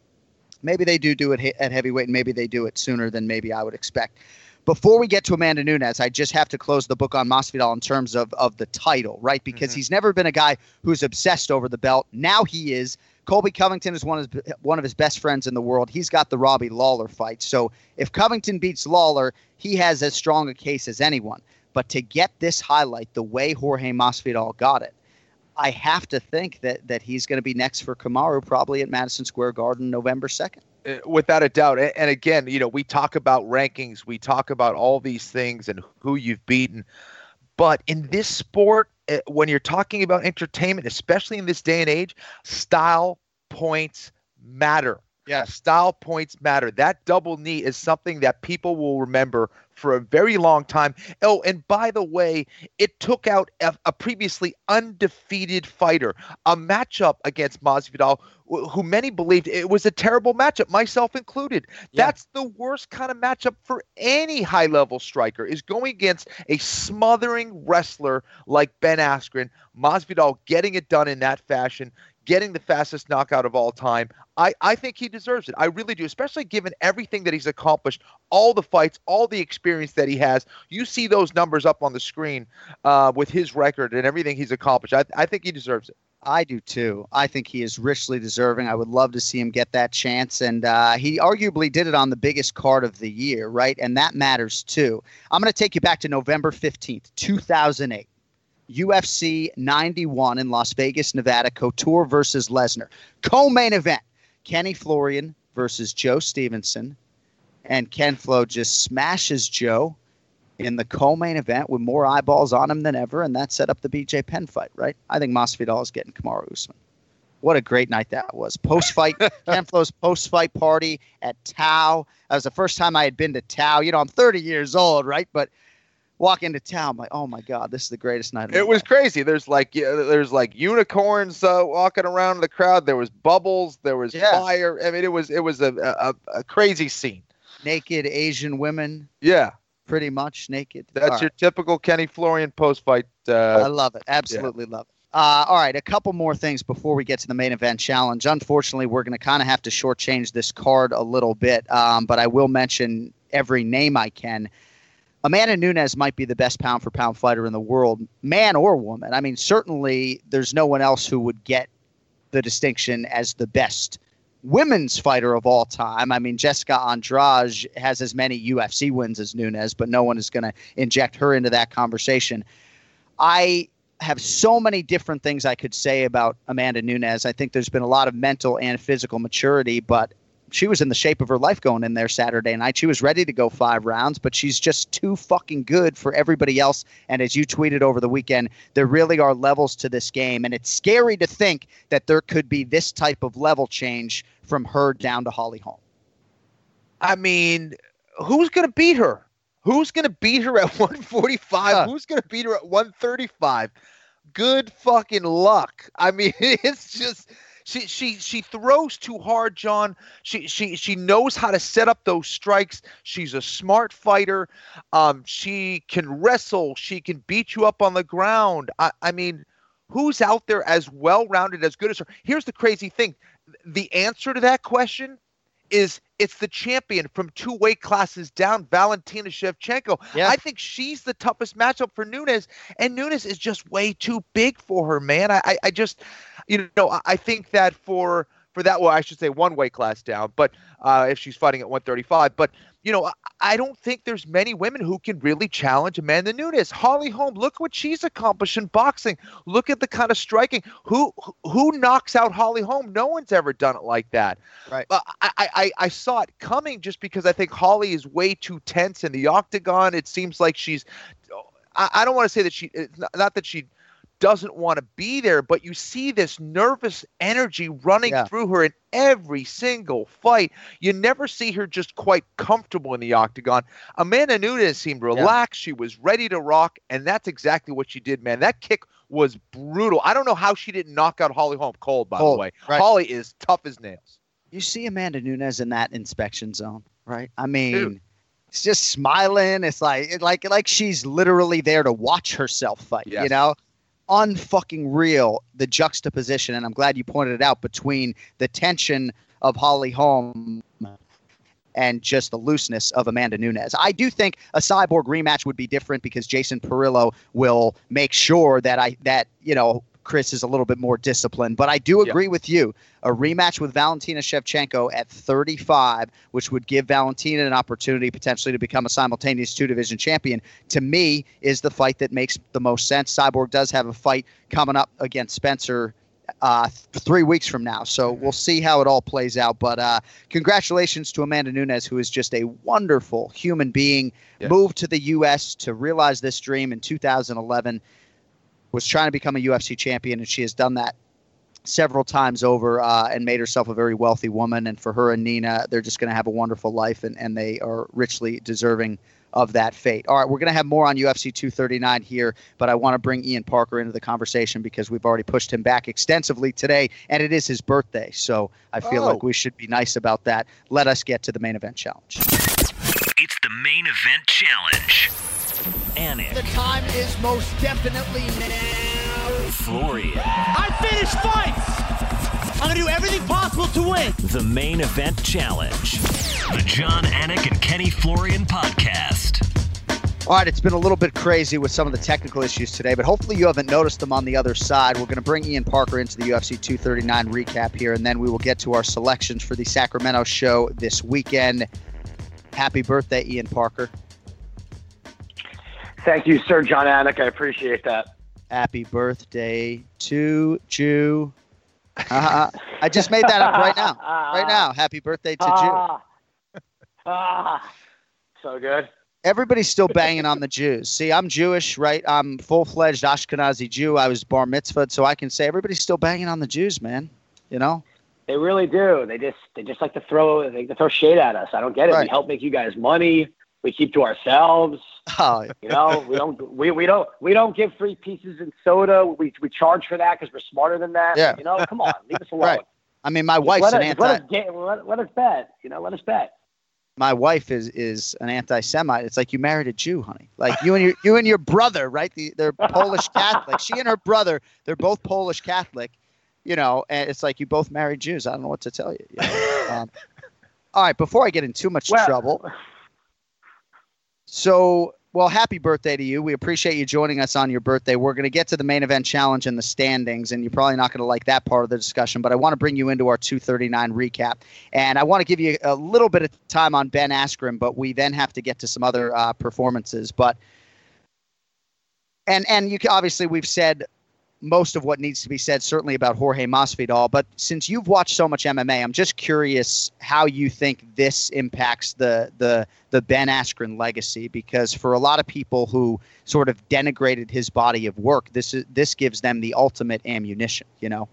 Speaker 5: maybe they do it at heavyweight, and maybe they do it sooner than maybe I would expect. Before we get to Amanda Nunes, I just have to close the book on Masvidal in terms of the title, right? Because he's never been a guy who's obsessed over the belt. Now he is. Colby Covington is one of his best friends in the world. He's got the Robbie Lawler fight. So if Covington beats Lawler, he has as strong a case as anyone. But to get this highlight the way Jorge Masvidal got it, I have to think that he's going to be next for Kamaru probably at Madison Square Garden November 2nd.
Speaker 6: Without a doubt. And again, we talk about rankings. We talk about all these things and who you've beaten. But in this sport, when you're talking about entertainment, especially in this day and age, style points matter.
Speaker 5: Yeah.
Speaker 6: Style points matter. That double knee is something that people will remember for a very long time. Oh, and by the way, it took out a previously undefeated fighter, a matchup against Masvidal, who many believed it was a terrible matchup, myself included.
Speaker 5: Yeah.
Speaker 6: That's the worst kind of matchup for any high-level striker, is going against a smothering wrestler like Ben Askren. Masvidal getting it done in that fashion, getting the fastest knockout of all time. I think he deserves it. I really do, especially given everything that he's accomplished, all the fights, all the experience that he has. You see those numbers up on the screen with his record and everything he's accomplished. I think he deserves it.
Speaker 5: I do too. I think he is richly deserving. I would love to see him get that chance. And he arguably did it on the biggest card of the year, right? And that matters too. I'm going to take you back to November 15th, 2008. UFC 91 in Las Vegas, Nevada. Couture versus Lesnar. Co-main event. Kenny Florian versus Joe Stevenson. And Ken Flo just smashes Joe in the co-main event with more eyeballs on him than ever, and that set up the BJ Penn fight, right? I think Masvidal is getting Kamaru Usman. What a great night that was. Post-fight, Ken Flo's post-fight party at Tao. That was the first time I had been to Tao. I'm 30 years old, right? But walk into Tao, I'm like, oh my God, this is the greatest night of my life.
Speaker 6: It was crazy. There's like unicorns walking around the crowd. There was bubbles. There was fire. I mean, it was a crazy scene.
Speaker 5: Naked Asian women.
Speaker 6: Yeah.
Speaker 5: Pretty much naked.
Speaker 6: That's your typical Kenny Florian post-fight.
Speaker 5: I love it. Absolutely love it. All right, a couple more things before we get to the main event challenge. Unfortunately, we're going to kind of have to shortchange this card a little bit, but I will mention every name I can. Amanda Nunes might be the best pound-for-pound fighter in the world, man or woman. I mean, certainly there's no one else who would get the distinction as the best women's fighter of all time. I mean, Jessica Andrade has as many UFC wins as Nunes, but no one is going to inject her into that conversation. I have so many different things I could say about Amanda Nunes. I think there's been a lot of mental and physical maturity, but she was in the shape of her life going in there Saturday night. She was ready to go 5 rounds, but she's just too fucking good for everybody else. And as you tweeted over the weekend, there really are levels to this game. And it's scary to think that there could be this type of level change from her down to Holly Holm.
Speaker 6: I mean, who's going to beat her? Who's going to beat her at 145? Who's going to beat her at 135? Good fucking luck. I mean, it's just... She throws too hard, John. She knows how to set up those strikes. She's a smart fighter. She can wrestle. She can beat you up on the ground. I mean, who's out there as well-rounded, as good as her? Here's the crazy thing. The answer to that question is it's the champion from 2 weight classes down, Valentina Shevchenko.
Speaker 5: Yeah.
Speaker 6: I think she's the toughest matchup for Nunes, and Nunes is just way too big for her, man. I just, I think that for for that. Well, I should say one weight class down, but if she's fighting at 135. But, I don't think there's many women who can really challenge Amanda Nunes. Holly Holm, look what she's accomplished in boxing. Look at the kind of striking. Who knocks out Holly Holm? No one's ever done it like that.
Speaker 5: Right.
Speaker 6: I saw it coming just because I think Holly is way too tense in the octagon. It seems like she's – I don't want to say that not that she doesn't want to be there, but you see this nervous energy running through her in every single fight. You never see her just quite comfortable in the octagon. Amanda Nunes seemed relaxed. She was ready to rock, and that's exactly what she did, man. That kick was brutal. I don't know how she didn't knock out Holly Holm cold, by the way. Right. Holly is tough as nails.
Speaker 5: You see Amanda Nunes in that inspection zone, right? I mean, it's just smiling. It's like she's literally there to watch herself fight, Unfucking real, the juxtaposition, and I'm glad you pointed it out, between the tension of Holly Holm and just the looseness of Amanda Nunes. I do think a Cyborg rematch would be different because Jason Perillo will make sure that Chris is a little bit more disciplined. But I do agree with you. A rematch with Valentina Shevchenko at 35, which would give Valentina an opportunity potentially to become a simultaneous 2-division champion, to me is the fight that makes the most sense. Cyborg does have a fight coming up against Spencer 3 weeks from now. So we'll see how it all plays out. But congratulations to Amanda Nunes, who is just a wonderful human being, moved to the U.S. to realize this dream in 2011, was trying to become a UFC champion, and she has done that several times over and made herself a very wealthy woman. And for her and Nina, they're just going to have a wonderful life, and they are richly deserving of that fate. All right, we're going to have more on UFC 239 here, but I want to bring Ian Parker into the conversation because we've already pushed him back extensively today, and it is his birthday, so I feel like we should be nice about that. Let us get to the main event challenge.
Speaker 7: It's the main event challenge. Anik.
Speaker 9: The time is most definitely now.
Speaker 7: Florian.
Speaker 9: I finish fights! I'm going to do everything possible to win.
Speaker 7: The main event challenge. The John Anik and Kenny Florian podcast.
Speaker 5: All right, it's been a little bit crazy with some of the technical issues today, but hopefully you haven't noticed them on the other side. We're going to bring Ian Parker into the UFC 239 recap here, and then we will get to our selections for the Sacramento show this weekend. Happy birthday, Ian Parker.
Speaker 10: Thank you, Sir John Anik. I appreciate that.
Speaker 5: Happy birthday to Jew. I just made that up right now. Right now. Happy birthday to Jew.
Speaker 10: So good.
Speaker 5: Everybody's still banging on the Jews. See, I'm Jewish, right? I'm full-fledged Ashkenazi Jew. I was bar mitzvahed, so I can say everybody's still banging on the Jews, man.
Speaker 10: They really do. They just like to throw shade at us. I don't get it. Right. We help make you guys money. We keep to ourselves.
Speaker 5: Oh,
Speaker 10: we don't give free pieces in soda. We charge for that because we're smarter than that.
Speaker 5: Yeah.
Speaker 10: Come on, leave us alone. Right.
Speaker 5: I mean, my wife's an anti.
Speaker 10: Let us bet. Let us bet.
Speaker 5: My wife is an anti-Semite. It's like you married a Jew, honey. Like you and your brother, right? They're Polish Catholic. She and her brother, they're both Polish Catholic. And it's like you both married Jews. I don't know what to tell you. All right, before I get in too much trouble. So, happy birthday to you. We appreciate you joining us on your birthday. We're going to get to the main event challenge and the standings, and you're probably not going to like that part of the discussion, but I want to bring you into our 239 recap. And I want to give you a little bit of time on Ben Askren, but we then have to get to some other performances. And you obviously, we've said most of what needs to be said, certainly about Jorge Masvidal. But since you've watched so much MMA, I'm just curious how you think this impacts the Ben Askren legacy, because for a lot of people who sort of denigrated his body of work, this gives them the ultimate ammunition,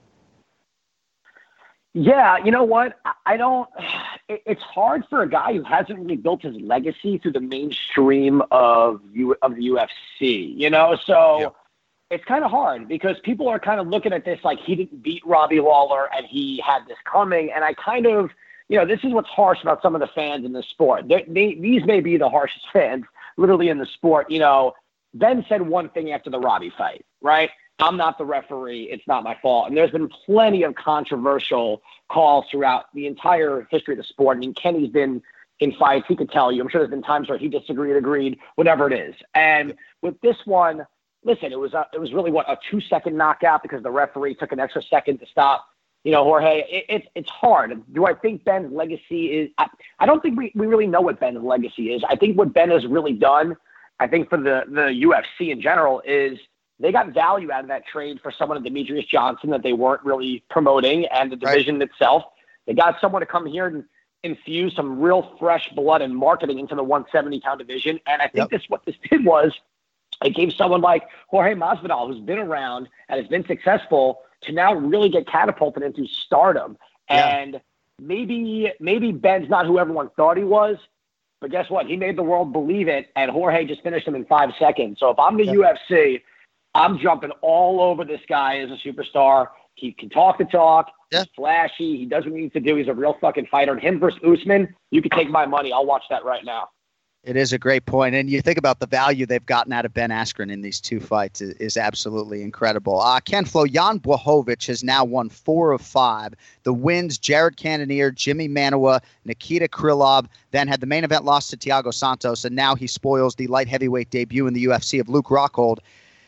Speaker 10: Yeah, you know what? It's hard for a guy who hasn't really built his legacy through the mainstream of the UFC, So. Yeah. It's kind of hard because people are kind of looking at this like he didn't beat Robbie Lawler and he had this coming. And I kind of, this is what's harsh about some of the fans in the sport. These may be the harshest fans literally in the sport. Ben said one thing after the Robbie fight, right? I'm not the referee. It's not my fault. And there's been plenty of controversial calls throughout the entire history of the sport. I mean, Kenny's been in fights. He could tell you. I'm sure there's been times where he disagreed, agreed, whatever it is. And with this one, listen, it was really a 2-second knockout because the referee took an extra second to stop Jorge, it's hard. Do I think Ben's legacy is I don't think we really know what Ben's legacy is. I think what Ben has really done, I think for the UFC in general, is they got value out of that trade for someone like Demetrius Johnson that they weren't really promoting, and the division itself. They got someone to come here and infuse some real fresh blood and marketing into the 170-pound division. And I think what this did was it gave someone like Jorge Masvidal, who's been around and has been successful, to now really get catapulted into stardom. And maybe Ben's not who everyone thought he was, but guess what? He made the world believe it, and Jorge just finished him in 5 seconds. So if I'm the UFC, I'm jumping all over this guy as a superstar. He can talk the talk. He's flashy. He does what he needs to do. He's a real fucking fighter. And him versus Usman, you can take my money. I'll watch that right now.
Speaker 5: It is a great point. And you think about the value they've gotten out of Ben Askren in these 2 fights is absolutely incredible. Ken Flo, Jan Blachowicz has now won 4 of 5. The wins, Jared Cannonier, Jimmy Manuwa, Nikita Krylov, then had the main event loss to Thiago Santos, and now he spoils the light heavyweight debut in the UFC of Luke Rockhold.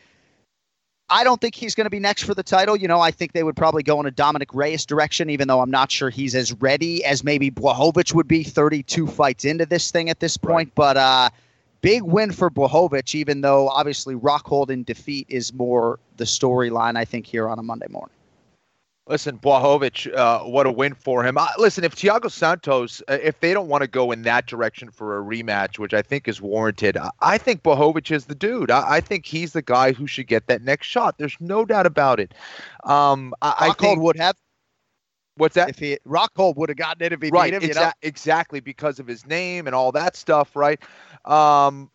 Speaker 5: I don't think he's going to be next for the title. I think they would probably go in a Dominic Reyes direction, even though I'm not sure he's as ready as maybe Blachowicz would be 32 fights into this thing at this point. But big win for Blachowicz, even though obviously Rockhold in defeat is more the storyline, I think, here on a Monday morning.
Speaker 6: Listen, Blachowicz, what a win for him. Listen, if Thiago Santos, if they don't want to go in that direction for a rematch, which I think is warranted, I think Blachowicz is the dude. I think he's the guy who should get that next shot. There's no doubt about it. I think
Speaker 5: would have.
Speaker 6: What's that?
Speaker 5: If Rockhold would have gotten it if he beat him.
Speaker 6: Exactly, because of his name and all that stuff, right? And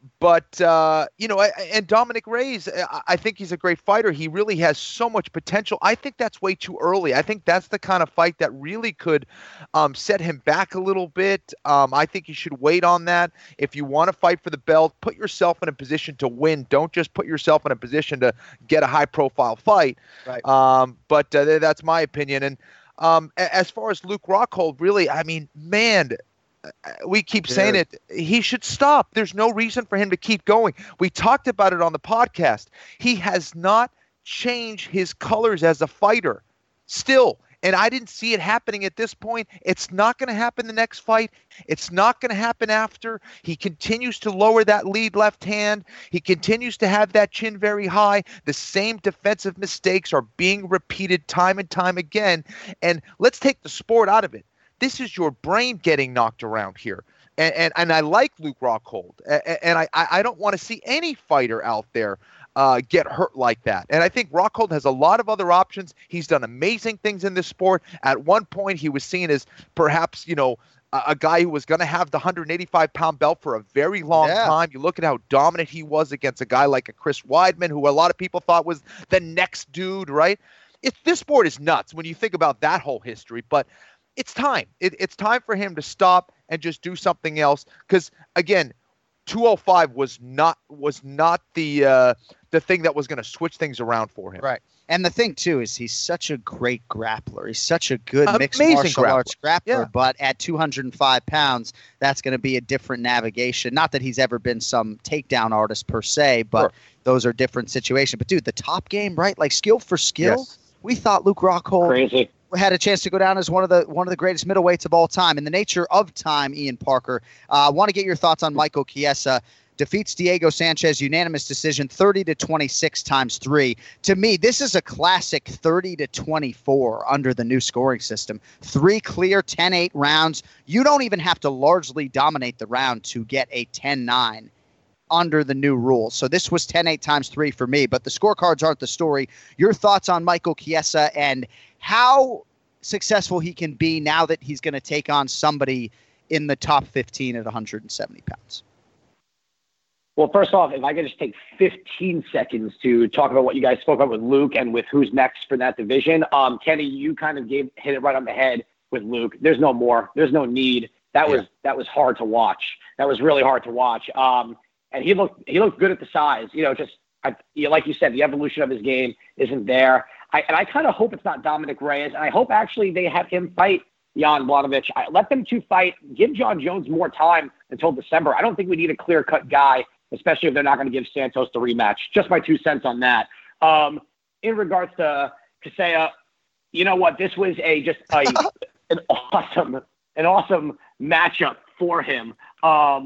Speaker 6: Dominic Reyes, I think he's a great fighter. He really has so much potential. I think that's way too early. I think that's the kind of fight that really could set him back a little bit. I think you should wait on that. If you want to fight for the belt, put yourself in a position to win. Don't just put yourself in a position to get a high-profile fight.
Speaker 5: Right.
Speaker 6: But that's my opinion. And as far as Luke Rockhold, really, I mean, man, we keep saying it. He should stop. There's no reason for him to keep going. We talked about it on the podcast. He has not changed his colors as a fighter still. And I didn't see it happening at this point. It's not going to happen the next fight. It's not going to happen after. He continues to lower that lead left hand. He continues to have that chin very high. The same defensive mistakes are being repeated time and time again. And let's take the sport out of it. This is your brain getting knocked around here. And I like Luke Rockhold. And I don't want to see any fighter out there get hurt like that. And I think Rockhold has a lot of other options. He's done amazing things in this sport. At one point, he was seen as perhaps, a guy who was going to have the 185-pound belt for a very long time. You look at how dominant he was against a guy like a Chris Weidman, who a lot of people thought was the next dude, right? This sport is nuts when you think about that whole history. But it's time. It's time for him to stop and just do something else. Because, again, 205 was not the thing that was going to switch things around for him.
Speaker 5: Right. And the thing, too, is he's such a great grappler. He's such a good mixed
Speaker 6: Amazing
Speaker 5: martial arts grappler.
Speaker 6: Yeah.
Speaker 5: But at 205 pounds, that's going to be a different navigation. Not that he's ever been some takedown artist per se, but those are different situations. But, dude, the top game, right? Like skill for skill, we thought Luke Rockhold had a chance to go down as one of the greatest middleweights of all time. In the nature of time, Ian Parker, I want to get your thoughts on Michael Chiesa. Defeats Diego Sanchez, unanimous decision, 30-26 times 3. To me, this is a classic 30-24 under the new scoring system. 3 clear 10-8 rounds. You don't even have to largely dominate the round to get a 10-9 under the new rules. So this was 10-8 times 3 for me, but the scorecards aren't the story. Your thoughts on Michael Chiesa and how successful he can be now that he's going to take on somebody in the top 15 at 170 pounds?
Speaker 10: Well, first off, if I could just take 15 seconds to talk about what you guys spoke about with Luke and with who's next for that division. Kenny, you kind of hit it right on the head with Luke. There's no more. There's no need. That was hard to watch. That was really hard to watch. And he looked good at the size. Like you said, the evolution of his game isn't there. I kind of hope it's not Dominic Reyes. And I hope actually they have him fight Jan Blachowicz. Let them two fight. Give John Jones more time until December. I don't think we need a clear-cut guy, especially if they're not going to give Santos the rematch. Just my 2 cents on that. In regards to Chiesa, you know what? This was an awesome matchup for him. And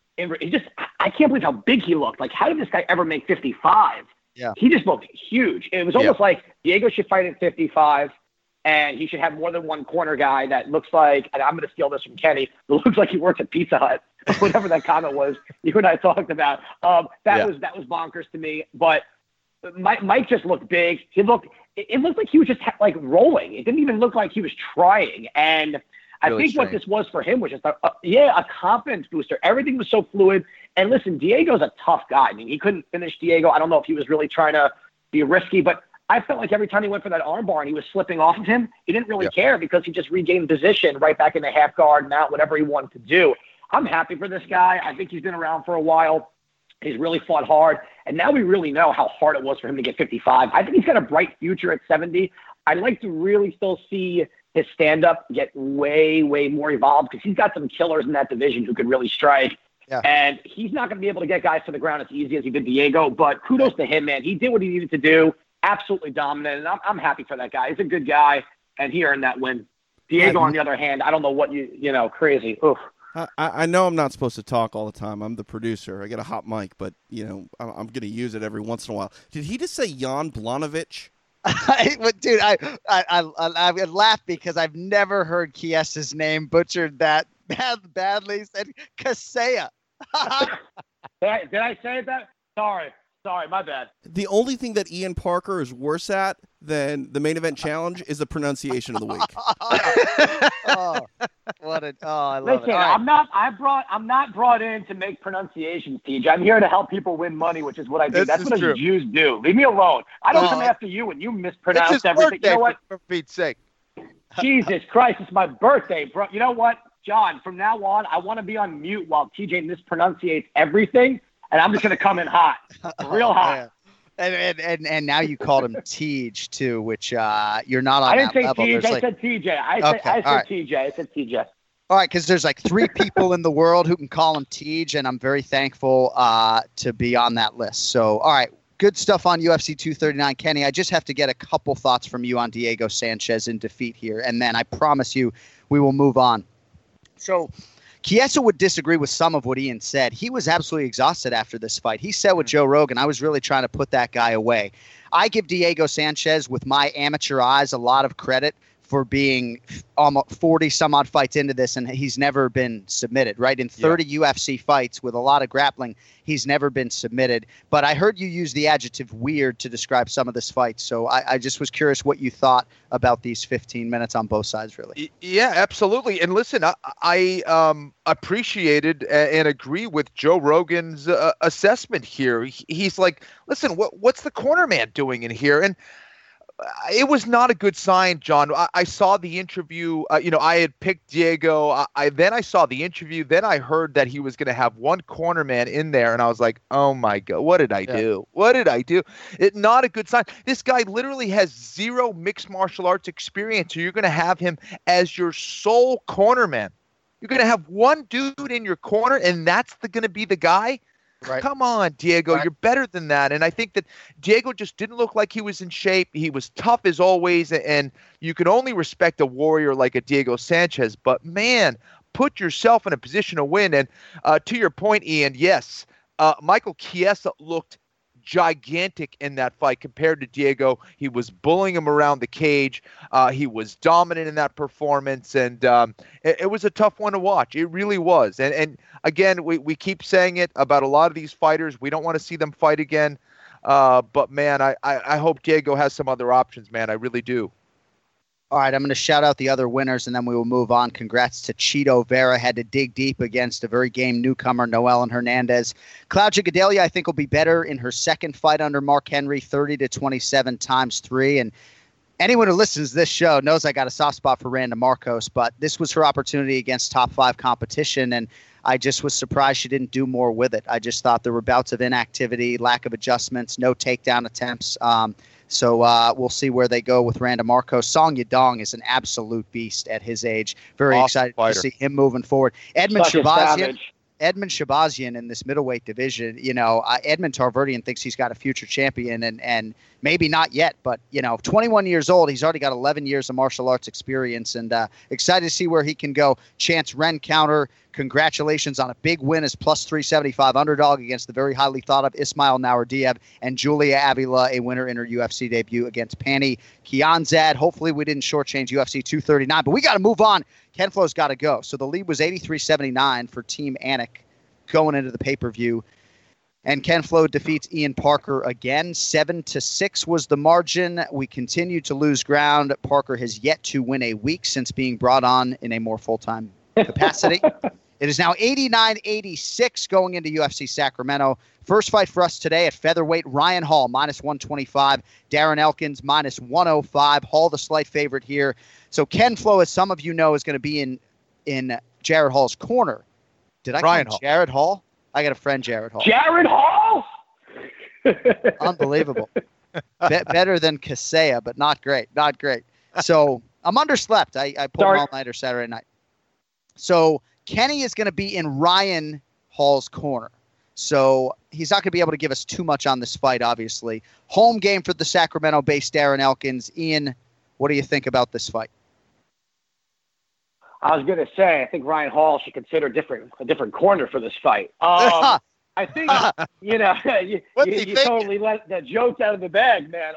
Speaker 10: I can't believe how big he looked. Like, how did this guy ever make 55?
Speaker 5: Yeah.
Speaker 10: He just looked huge. It was almost like Diego should fight at 55, and he should have more than one corner guy that looks like, and I'm going to steal this from Kenny, it looks like he works at Pizza Hut, whatever that comment was you and I talked about. That was bonkers to me. But Mike just looked big. It looked like he was just like rolling. It didn't even look like he was trying. And I think what this was for him was just a confidence booster. Everything was so fluid. And listen, Diego's a tough guy. I mean, he couldn't finish Diego. I don't know if he was really trying to be risky, but I felt like every time he went for that armbar and he was slipping off of him, he didn't really care because he just regained position right back in the half guard, mount, whatever he wanted to do. I'm happy for this guy. I think he's been around for a while. He's really fought hard. And now we really know how hard it was for him to get 55. I think he's got a bright future at 70. I'd like to really still see his stand-up get way, way more evolved because he's got some killers in that division who could really strike. Yeah. And he's not going to be able to get guys to the ground as easy as he did Diego, but kudos to him, man. He did what he needed to do. Absolutely dominant, and I'm happy for that guy. He's a good guy, and he earned that win. Diego, on the other hand, I don't know what crazy. Oof.
Speaker 11: I know I'm not supposed to talk all the time. I'm the producer. I get a hot mic, but I'm going to use it every once in a while. Did he just say Jan Blanovic?
Speaker 5: Dude, I laugh because I've never heard Chiesa's name butchered that badly. He said Kasea.
Speaker 10: Did I say that? Sorry, my bad.
Speaker 11: The only thing that Ian Parker is worse at than the main event challenge is the pronunciation of the week.
Speaker 5: I love
Speaker 10: Listen,
Speaker 5: it. Right.
Speaker 10: I'm not brought in to make pronunciations, TJ. I'm here to help people win money, which is what I do. That's what the Jews do. Leave me alone. I don't come after you when you mispronounce everything. You know what?
Speaker 6: For Pete's sake.
Speaker 10: Jesus Christ, it's my birthday, bro. You know what, John? From now on, I want to be on mute while TJ mispronunciates everything. And I'm just going to come in hot, real hot.
Speaker 5: And now you called him Tej too, which you're not on.
Speaker 10: I didn't say
Speaker 5: level.
Speaker 10: Tej. I said TJ. I said TJ.
Speaker 5: All right, because there's like 3 people in the world who can call him Tej, and I'm very thankful to be on that list. So, all right, good stuff on UFC 239. Kenny, I just have to get a couple thoughts from you on Diego Sanchez in defeat here, and then I promise you we will move on. So Chiesa would disagree with some of what Ian said. He was absolutely exhausted after this fight. He said with Joe Rogan, I was really trying to put that guy away. I give Diego Sanchez, with my amateur eyes, a lot of credit for being almost 40 some odd fights into this, and he's never been submitted, right? In 30 UFC fights with a lot of grappling, he's never been submitted. But I heard you use the adjective weird to describe some of this fight. So I just was curious what you thought about these 15 minutes on both sides, really.
Speaker 6: Yeah, absolutely. And listen, I appreciated and agree with Joe Rogan's assessment here. He's like, listen, what's the corner man doing in here? And it was not a good sign, John. I saw the interview. I had picked Diego. Then I saw the interview. Then I heard that he was going to have one corner man in there, and I was like, "Oh my God, what did I do? What did I do?" Not a good sign. This guy literally has 0 mixed martial arts experience. So you're going to have him as your sole corner man. You're going to have one dude in your corner, and that's going to be the guy. Right. Come on, Diego. Right. You're better than that. And I think that Diego just didn't look like he was in shape. He was tough as always. And you can only respect a warrior like a Diego Sanchez. But, man, put yourself in a position to win. And to your point, Ian, yes, Michael Chiesa looked gigantic in that fight compared to Diego. He was bullying him around the cage. He was dominant in that performance, and it was a tough one to watch. It really was. And again, we keep saying it about a lot of these fighters. We don't want to see them fight again. But man, I hope Diego has some other options, man. I really do.
Speaker 5: All right, I'm going to shout out the other winners, and then we will move on. Congrats to Chito Vera. Had to dig deep against a very game newcomer, Noellen Hernandez. Claudia Gadelha, I think, will be better in her second fight under Mark Henry, 30-27 times 3. And anyone who listens to this show knows I got a soft spot for Randa Marcos, but this was her opportunity against top 5 competition, and I just was surprised she didn't do more with it. I just thought there were bouts of inactivity, lack of adjustments, no takedown attempts. So we'll see where they go with Randa Marcos. Song Yadong is an absolute beast at his age. Very excited to see him moving forward. Edmund Shahbazyan. Edmund Shabazian in this middleweight division, Edmund Tarverdian thinks he's got a future champion, and maybe not yet, but 21 years old, he's already got 11 years of martial arts experience, and excited to see where he can go. Chance Rencounter, congratulations on a big win as plus 375 underdog against the very highly thought of Ismail Naurdiev, and Julia Avila, a winner in her UFC debut against Pani Kianzad. Hopefully we didn't shortchange UFC 239, but we got to move on. Ken Flo's got to go. So the lead was 83-79 for Team Anik going into the pay-per-view. And Ken Flo defeats Ian Parker again. 7-6 was the margin. We continue to lose ground. Parker has yet to win a week since being brought on in a more full-time capacity. It is now 89-86 going into UFC Sacramento. First fight for us today at featherweight, Ryan Hall, minus 125. Darren Elkins, minus 105. Hall, the slight favorite here. So Ken Flo, as some of you know, is going to be in Jared Hall's corner. Did I
Speaker 6: Ryan
Speaker 5: call
Speaker 6: Hall.
Speaker 5: Jared Hall? I got a friend, Jared Hall.
Speaker 10: Jared Hall?
Speaker 5: Unbelievable. Better than Kaseya, but not great. Not great. So I'm underslept. I pulled an all-nighter Saturday night. So Kenny is going to be in Ryan Hall's corner. So he's not going to be able to give us too much on this fight, obviously. Home game for the Sacramento-based Darren Elkins. Ian, what do you think about this fight?
Speaker 10: I was going to say, I think Ryan Hall should consider a different corner for this fight. I think, you totally let the jokes out of the bag, man.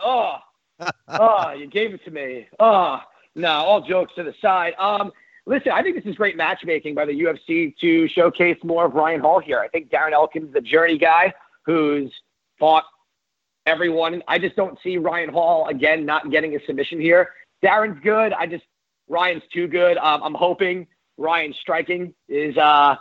Speaker 10: You gave it to me. No, all jokes to the side. Listen, I think this is great matchmaking by the UFC to showcase more of Ryan Hall here. I think Darren Elkins is the journey guy who's fought everyone. I just don't see Ryan Hall, again, not getting a submission here. Darren's good. Ryan's too good. I'm hoping Ryan's striking is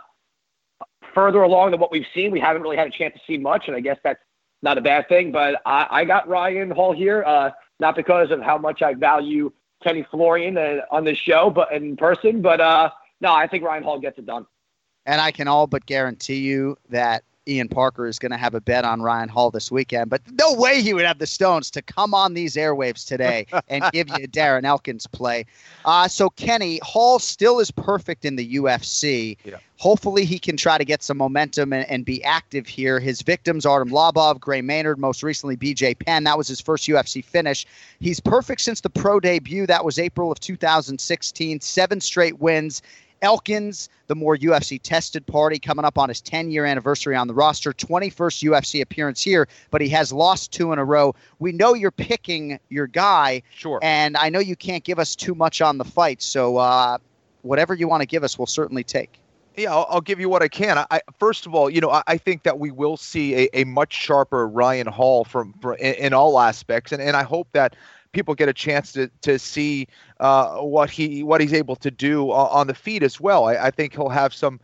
Speaker 10: further along than what we've seen. We haven't really had a chance to see much, and I guess that's not a bad thing. But I got Ryan Hall here, not because of how much I value Kenny Florian on this show, but in person. But no, I think Ryan Hall gets it done.
Speaker 5: And I can all but guarantee you that Ian Parker is going to have a bet on Ryan Hall this weekend, but no way he would have the stones to come on these airwaves today and give you a Darren Elkins play. So Kenny, Hall still is perfect in the UFC. Yeah. Hopefully he can try to get some momentum and be active here. His victims, Artem Lobov, Gray Maynard, most recently BJ Penn. That was his first UFC finish. He's perfect since the pro debut. That was April of 2016, 7 straight wins. Elkins, the more UFC-tested party, coming up on his 10-year anniversary on the roster, 21st UFC appearance here, but he has lost 2 in a row. We know you're picking your guy,
Speaker 6: sure,
Speaker 5: and I know you can't give us too much on the fight, so whatever you want to give us, we'll certainly take.
Speaker 6: Yeah, I'll give you what I can. First of all, I think that we will see a much sharper Ryan Hall in all aspects, and I hope that people get a chance to see what he's able to do on the feet as well. I think he'll have some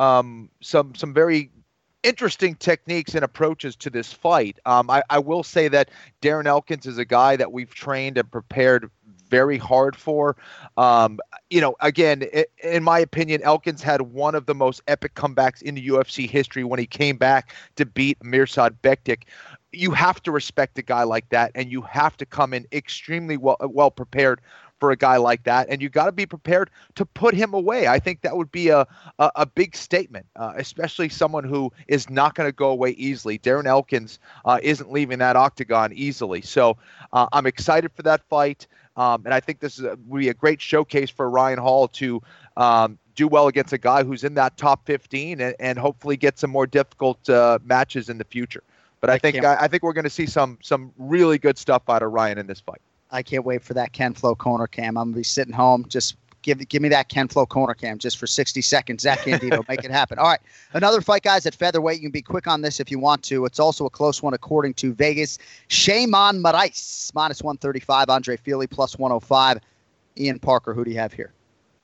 Speaker 6: very interesting techniques and approaches to this fight. I will say that Darren Elkins is a guy that we've trained and prepared very hard for. Again, in my opinion, Elkins had one of the most epic comebacks in the UFC history when he came back to beat Mirsad Bektic. You have to respect a guy like that, and you have to come in extremely well prepared for a guy like that, and you got to be prepared to put him away. I think that would be a big statement, especially someone who is not going to go away easily. Darren Elkins isn't leaving that octagon easily, so I'm excited for that fight, and I think this will be a great showcase for Ryan Hall to do well against a guy who's in that top 15 and hopefully get some more difficult matches in the future. But I think we're going to see some really good stuff out of Ryan in this fight.
Speaker 5: I can't wait for that Ken Flo corner cam. I'm going to be sitting home. Just give me that Ken Flo corner cam just for 60 seconds. Zach Candido, make it happen. All right, another fight, guys, at featherweight. You can be quick on this if you want to. It's also a close one according to Vegas. Shayman Moraes, minus 135. Andre Fili, plus 105. Ian Parker, who do you have here?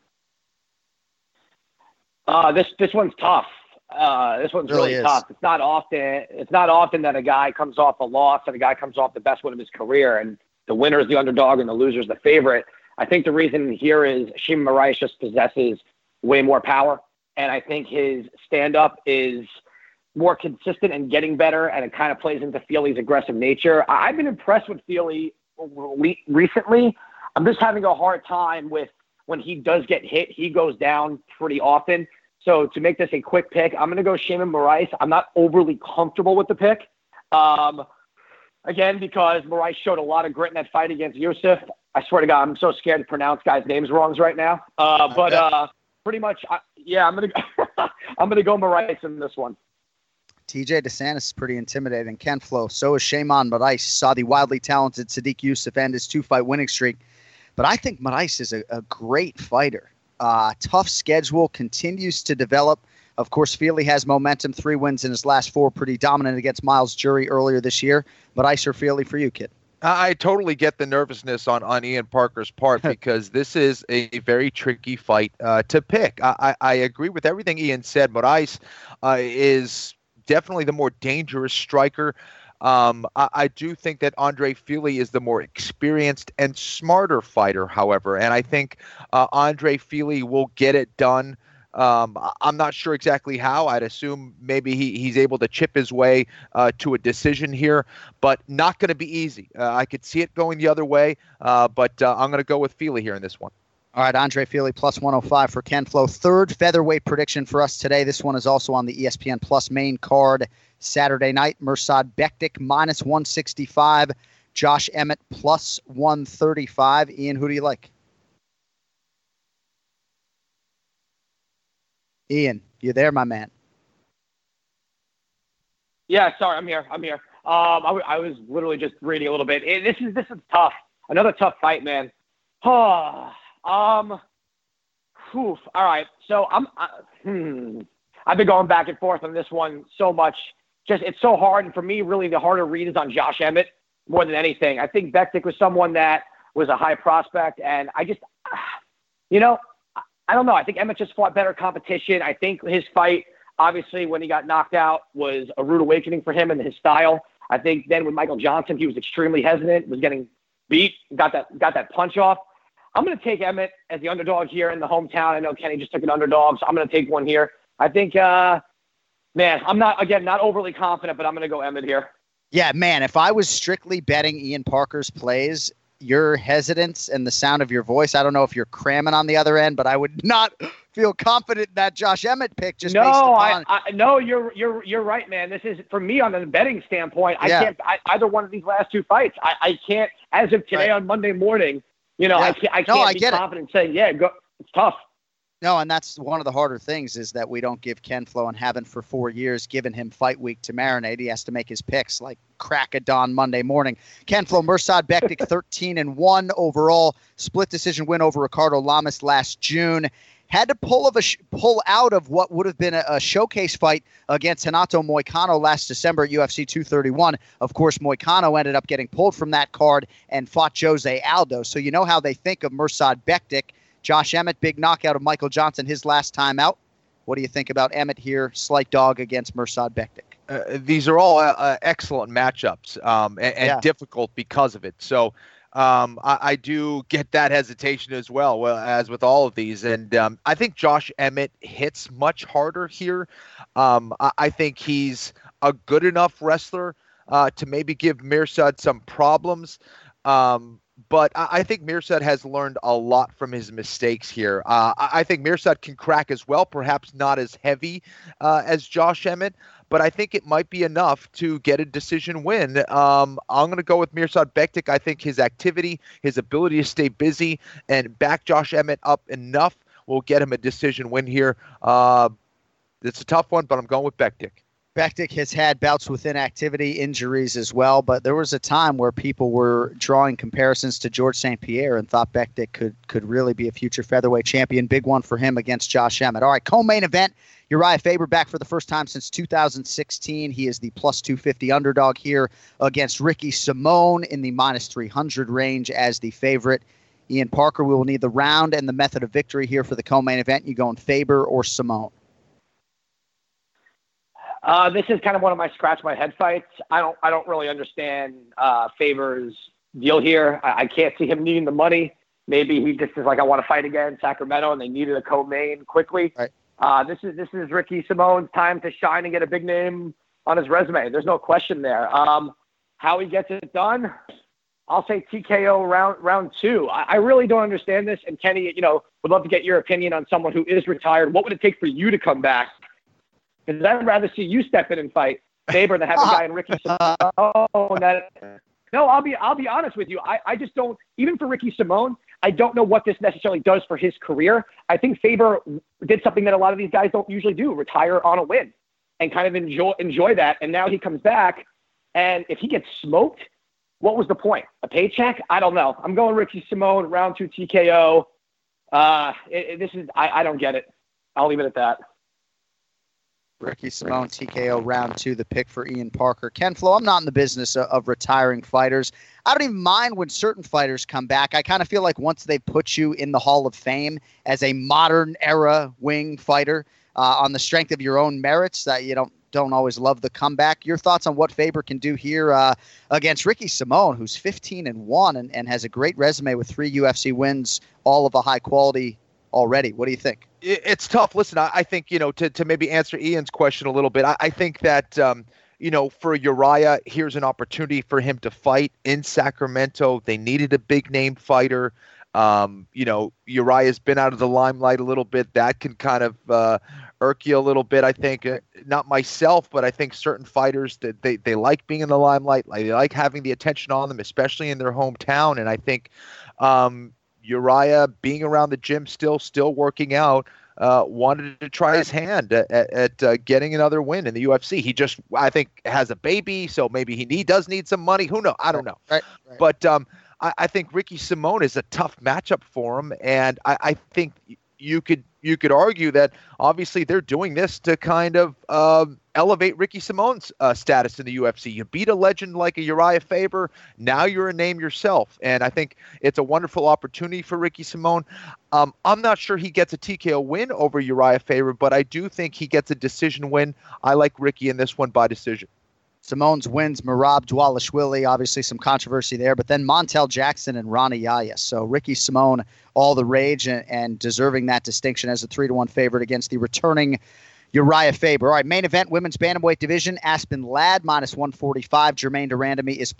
Speaker 10: This one's tough. This one's really tough. It's not often that a guy comes off a loss and a guy comes off the best win of his career, and the winner is the underdog and the loser is the favorite. I think the reason here is Shayman Moraes just possesses way more power, and I think his stand-up is more consistent and getting better, and it kind of plays into Fili's aggressive nature. I've been impressed with Fili recently. I'm just having a hard time with when he does get hit, he goes down pretty often. So to make this a quick pick, I'm going to go Shaman Moraes. I'm not overly comfortable with the pick. Again, because Moraes showed a lot of grit in that fight against Yusuf. I swear to God, I'm so scared to pronounce guys' names wrong right now. Pretty much, I'm going to go Moraes in this one.
Speaker 5: TJ DeSantis is pretty intimidating. Ken Flo, so is Shaman Moraes. Saw the wildly talented Sadiq Yusuf end his 2-fight winning streak. But I think Moraes is a great fighter. Tough schedule, continues to develop. Of course, Feely has momentum, 3 wins in his last 4, pretty dominant against Miles Jury earlier this year. Moraes or Feely for you, kid?
Speaker 6: I totally get the nervousness on Ian Parker's part because this is a very tricky fight to pick. I agree with everything Ian said. Moraes is definitely the more dangerous striker. I do think that Andre Feely is the more experienced and smarter fighter, however, and I think Andre Feely will get it done. I'm not sure exactly how. I'd assume maybe he's able to chip his way to a decision here, but not going to be easy. I could see it going the other way, but I'm going to go with Feely here in this one.
Speaker 5: All right, Andre Feely plus 105 for Ken Flo. Third featherweight prediction for us today. This one is also on the ESPN Plus main card Saturday night. Mirsad Bektic minus 165. Josh Emmett plus 135. Ian, who do you like? Ian, you there, my man?
Speaker 10: Yeah, sorry, I'm here. I was literally just reading a little bit. This is tough. Another tough fight, man. All right. So I've been going back and forth on this one so much. Just it's so hard, and for me, really, the harder read is on Josh Emmett more than anything. I think Bektic was someone that was a high prospect, and I just, I don't know. I think Emmett just fought better competition. I think his fight, obviously, when he got knocked out, was a rude awakening for him and his style. I think then with Michael Johnson, he was extremely hesitant, was getting beat, got that punch off. I'm going to take Emmett as the underdog here in the hometown. I know Kenny just took an underdog, so I'm going to take one here. I think, I'm not overly confident, but I'm going to go Emmett here.
Speaker 5: Yeah, man, if I was strictly betting Ian Parker's plays, your hesitance and the sound of your voice, I don't know if you're cramming on the other end, but I would not feel confident in that Josh Emmett pick. Just based upon...
Speaker 10: No, you're right, man. This is, for me, on the betting standpoint, I can't, either one of these last 2 fights, I can't, as of today on Monday morning, I can't be confident saying, go. It's tough.
Speaker 5: No, and that's one of the harder things is that we don't give Ken Flo, and haven't for 4 years, given him fight week to marinate. He has to make his picks like crack of dawn Monday morning. Ken Flo, Mirsad Bektic, 13-1 overall. Split decision win over Ricardo Lamas last June. Had to pull out of what would have been a showcase fight against Renato Moicano last December at UFC 231. Of course, Moicano ended up getting pulled from that card and fought Jose Aldo. So you know how they think of Mirsad Bektic. Josh Emmett, big knockout of Michael Johnson his last time out. What do you think about Emmett here? Slight dog against Mirsad Bektic.
Speaker 6: These are all excellent matchups and difficult because of it. So I do get that hesitation as well, as with all of these. And I think Josh Emmett hits much harder here. I think he's a good enough wrestler to maybe give Mirsad some problems. But I think Mirsad has learned a lot from his mistakes here. I think Mirsad can crack as well, perhaps not as heavy as Josh Emmett, but I think it might be enough to get a decision win. I'm going to go with Mirsad Bektic. I think his activity, his ability to stay busy and back Josh Emmett up enough will get him a decision win here. It's a tough one, but I'm going with Bektic.
Speaker 5: Bektic has had bouts with inactivity, injuries as well, but there was a time where people were drawing comparisons to George St. Pierre and thought Bektic could really be a future featherweight champion. Big one for him against Josh Emmett. All right, co-main event. Uriah Faber back for the first time since 2016. He is the plus 250 underdog here against Ricky Simone in the minus 300 range as the favorite. Ian Parker, we will need the round and the method of victory here for the co-main event. You going Faber or Simone?
Speaker 10: This is kind of one of my scratch my head fights. I don't really understand Faber's deal here. I can't see him needing the money. Maybe he just is like, I want to fight again in Sacramento, and they needed a co-main quickly. Right. This is Ricky Simone's time to shine and get a big name on his resume. There's no question there. How he gets it done, I'll say TKO round 2. I really don't understand this. And Kenny, would love to get your opinion on someone who is retired. What would it take for you to come back? Because I'd rather see you step in and fight Faber than have a guy in Ricky Simone. No, I'll be honest with you. I just don't, even for Ricky Simone, I don't know what this necessarily does for his career. I think Faber did something that a lot of these guys don't usually do, retire on a win and kind of enjoy that. And now he comes back, and if he gets smoked, what was the point? A paycheck? I don't know. I'm going Ricky Simone, round 2 TKO. I don't get it. I'll leave it at that.
Speaker 5: Ricky Simone, TKO, round 2, the pick for Ian Parker. Ken Flo, I'm not in the business of retiring fighters. I don't even mind when certain fighters come back. I kind of feel like once they put you in the Hall of Fame as a modern era wing fighter on the strength of your own merits, that you don't always love the comeback. Your thoughts on what Faber can do here against Ricky Simone, who's 15-1 and has a great resume with 3 UFC wins, all of a high quality already. What do you think?
Speaker 6: It's tough. Listen, I think, to maybe answer Ian's question a little bit, I think that, for Uriah, here's an opportunity for him to fight in Sacramento. They needed a big name fighter. Uriah's been out of the limelight a little bit. That can kind of irk you a little bit, I think. Not myself, but I think certain fighters, that they like being in the limelight. They like having the attention on them, especially in their hometown. And I think Uriah, being around the gym, still working out, wanted to try his hand at getting another win in the UFC. He just, I think, has a baby, so maybe he does need some money. Who knows? I don't know. Right. But I think Ricky Simone is a tough matchup for him, and I think you could argue that obviously they're doing this to kind of elevate Ricky Simone's status in the UFC. You beat a legend like a Uriah Faber, now you're a name yourself, and I think it's a wonderful opportunity for Ricky Simone. I'm not sure he gets a TKO win over Uriah Faber, but I do think he gets a decision win. I like Ricky in this one by decision.
Speaker 5: Simone's wins Merab Dvalishvili, obviously some controversy there, but then Montel Jackson and Ronnie Yaya. So Ricky Simone, all the rage and deserving that distinction as a 3-1 favorite against the returning Uriah Faber. All right, main event, women's bantamweight division, Aspen Ladd -145. Germaine de Randamie is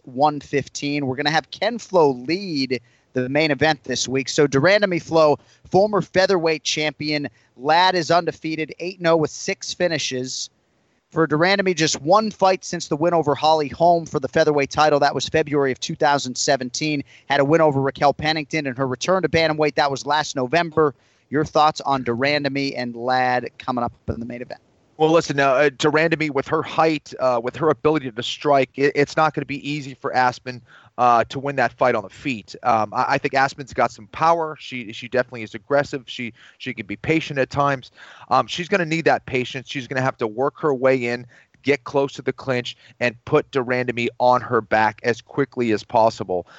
Speaker 5: +115. We're going to have Ken Flo lead the main event this week. So de Randamie, Flo, former featherweight champion. Ladd is undefeated, 8-0 with 6 finishes. For de Randamie, just 1 fight since the win over Holly Holm for the featherweight title. That was February of 2017. Had a win over Raquel Pennington, and her return to bantamweight, that was last November. Your thoughts on de Randamie and Ladd coming up in the main event?
Speaker 6: Well, listen, de Randamie, with her height, with her ability to strike, it's not going to be easy for Aspen to win that fight on the feet. I think Aspen's got some power. She definitely is aggressive. She can be patient at times. She's going to need that patience. She's going to have to work her way in, get close to the clinch, and put de Randamie on her back as quickly as possible.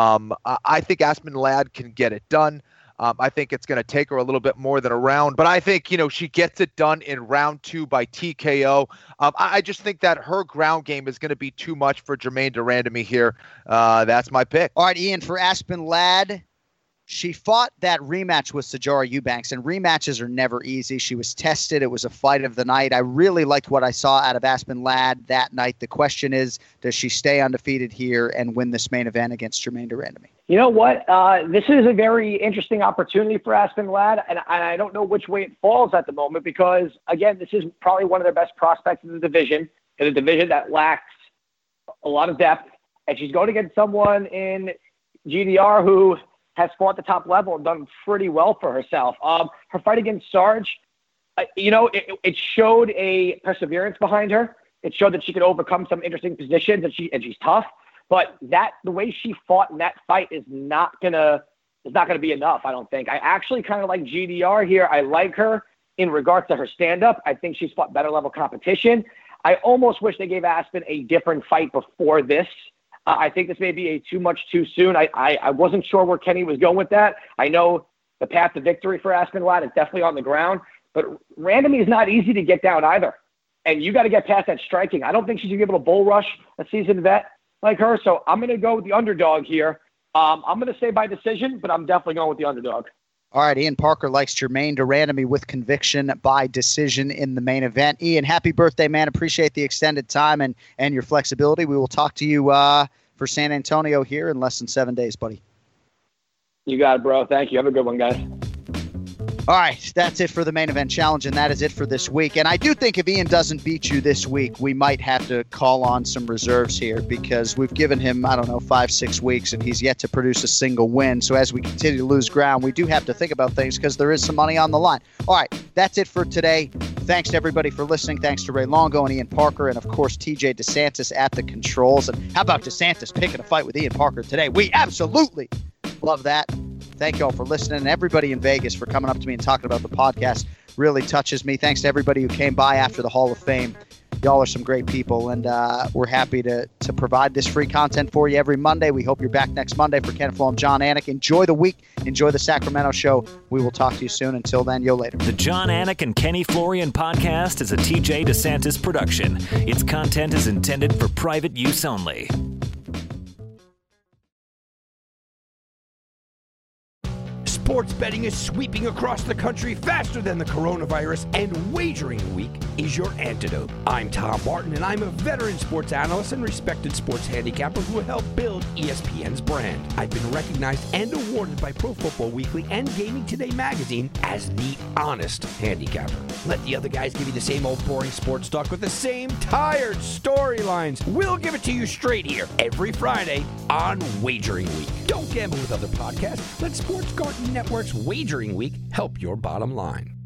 Speaker 6: I think Aspen Ladd can get it done. I think it's going to take her a little bit more than a round, but I think, she gets it done in round 2 by TKO. I just think that her ground game is going to be too much for Germaine de Randamie here. That's my pick.
Speaker 5: All right, Ian, for Aspen Ladd, she fought that rematch with Sijara Eubanks, and rematches are never easy. She was tested. It was a fight of the night. I really liked what I saw out of Aspen Ladd that night. The question is, does she stay undefeated here and win this main event against Germaine de Randamie?
Speaker 10: You know what? This is a very interesting opportunity for Aspen Ladd, and I don't know which way it falls at the moment because, again, this is probably one of their best prospects in the division that lacks a lot of depth, and she's going against someone in GDR who has fought at the top level and done pretty well for herself. Her fight against Sarge, it showed a perseverance behind her. It showed that she could overcome some interesting positions, and she's tough. But the way she fought in that fight is not gonna be enough, I don't think. I actually kind of like GDR here. I like her in regards to her stand-up. I think she's fought better level competition. I almost wish they gave Aspen a different fight before this. I think this may be a too much too soon. I wasn't sure where Kenny was going with that. I know the path to victory for Aspen Ladd is definitely on the ground, but Randamie is not easy to get down either. And you got to get past that striking. I don't think she's going to be able to bull rush a seasoned vet like her. So I'm going to go with the underdog here. I'm going to say by decision, but I'm definitely going with the underdog.
Speaker 5: All right, Ian Parker likes Germaine de Randamie with conviction by decision in the main event. Ian, happy birthday, man. Appreciate the extended time and your flexibility. We will talk to you for for San Antonio here in less than 7 days, buddy.
Speaker 10: You got it, bro. Thank you. Have a good one, guys.
Speaker 5: All right, that's it for the Main Event Challenge, and that is it for this week. And I do think if Ian doesn't beat you this week, we might have to call on some reserves here because we've given him, 5-6 weeks, and he's yet to produce a single win. So as we continue to lose ground, we do have to think about things because there is some money on the line. All right, that's it for today. Thanks to everybody for listening. Thanks to Ray Longo and Ian Parker, and, of course, TJ DeSantis at the controls. And how about DeSantis picking a fight with Ian Parker today? We absolutely love that. Thank you all for listening, and everybody in Vegas for coming up to me and talking about the podcast. Really touches me. Thanks to everybody who came by after the Hall of Fame. Y'all are some great people, and we're happy to provide this free content for you every Monday. We hope you're back next Monday. For Ken Flo, I'm John Anik. Enjoy the week. Enjoy the Sacramento show. We will talk to you soon. Until then, yo later.
Speaker 7: The John Anik and Kenny Florian podcast is a TJ DeSantis production. Its content is intended for private use only.
Speaker 12: Sports betting is sweeping across the country faster than the coronavirus, and Wagering Week is your antidote. I'm Tom Martin, and I'm a veteran sports analyst and respected sports handicapper who helped build ESPN's brand. I've been recognized and awarded by Pro Football Weekly and Gaming Today magazine as the honest handicapper. Let the other guys give you the same old boring sports talk with the same tired storylines. We'll give it to you straight here every Friday on Wagering Week. Don't gamble with other podcasts. Let Sports Garden Network's Wagering Week help your bottom line.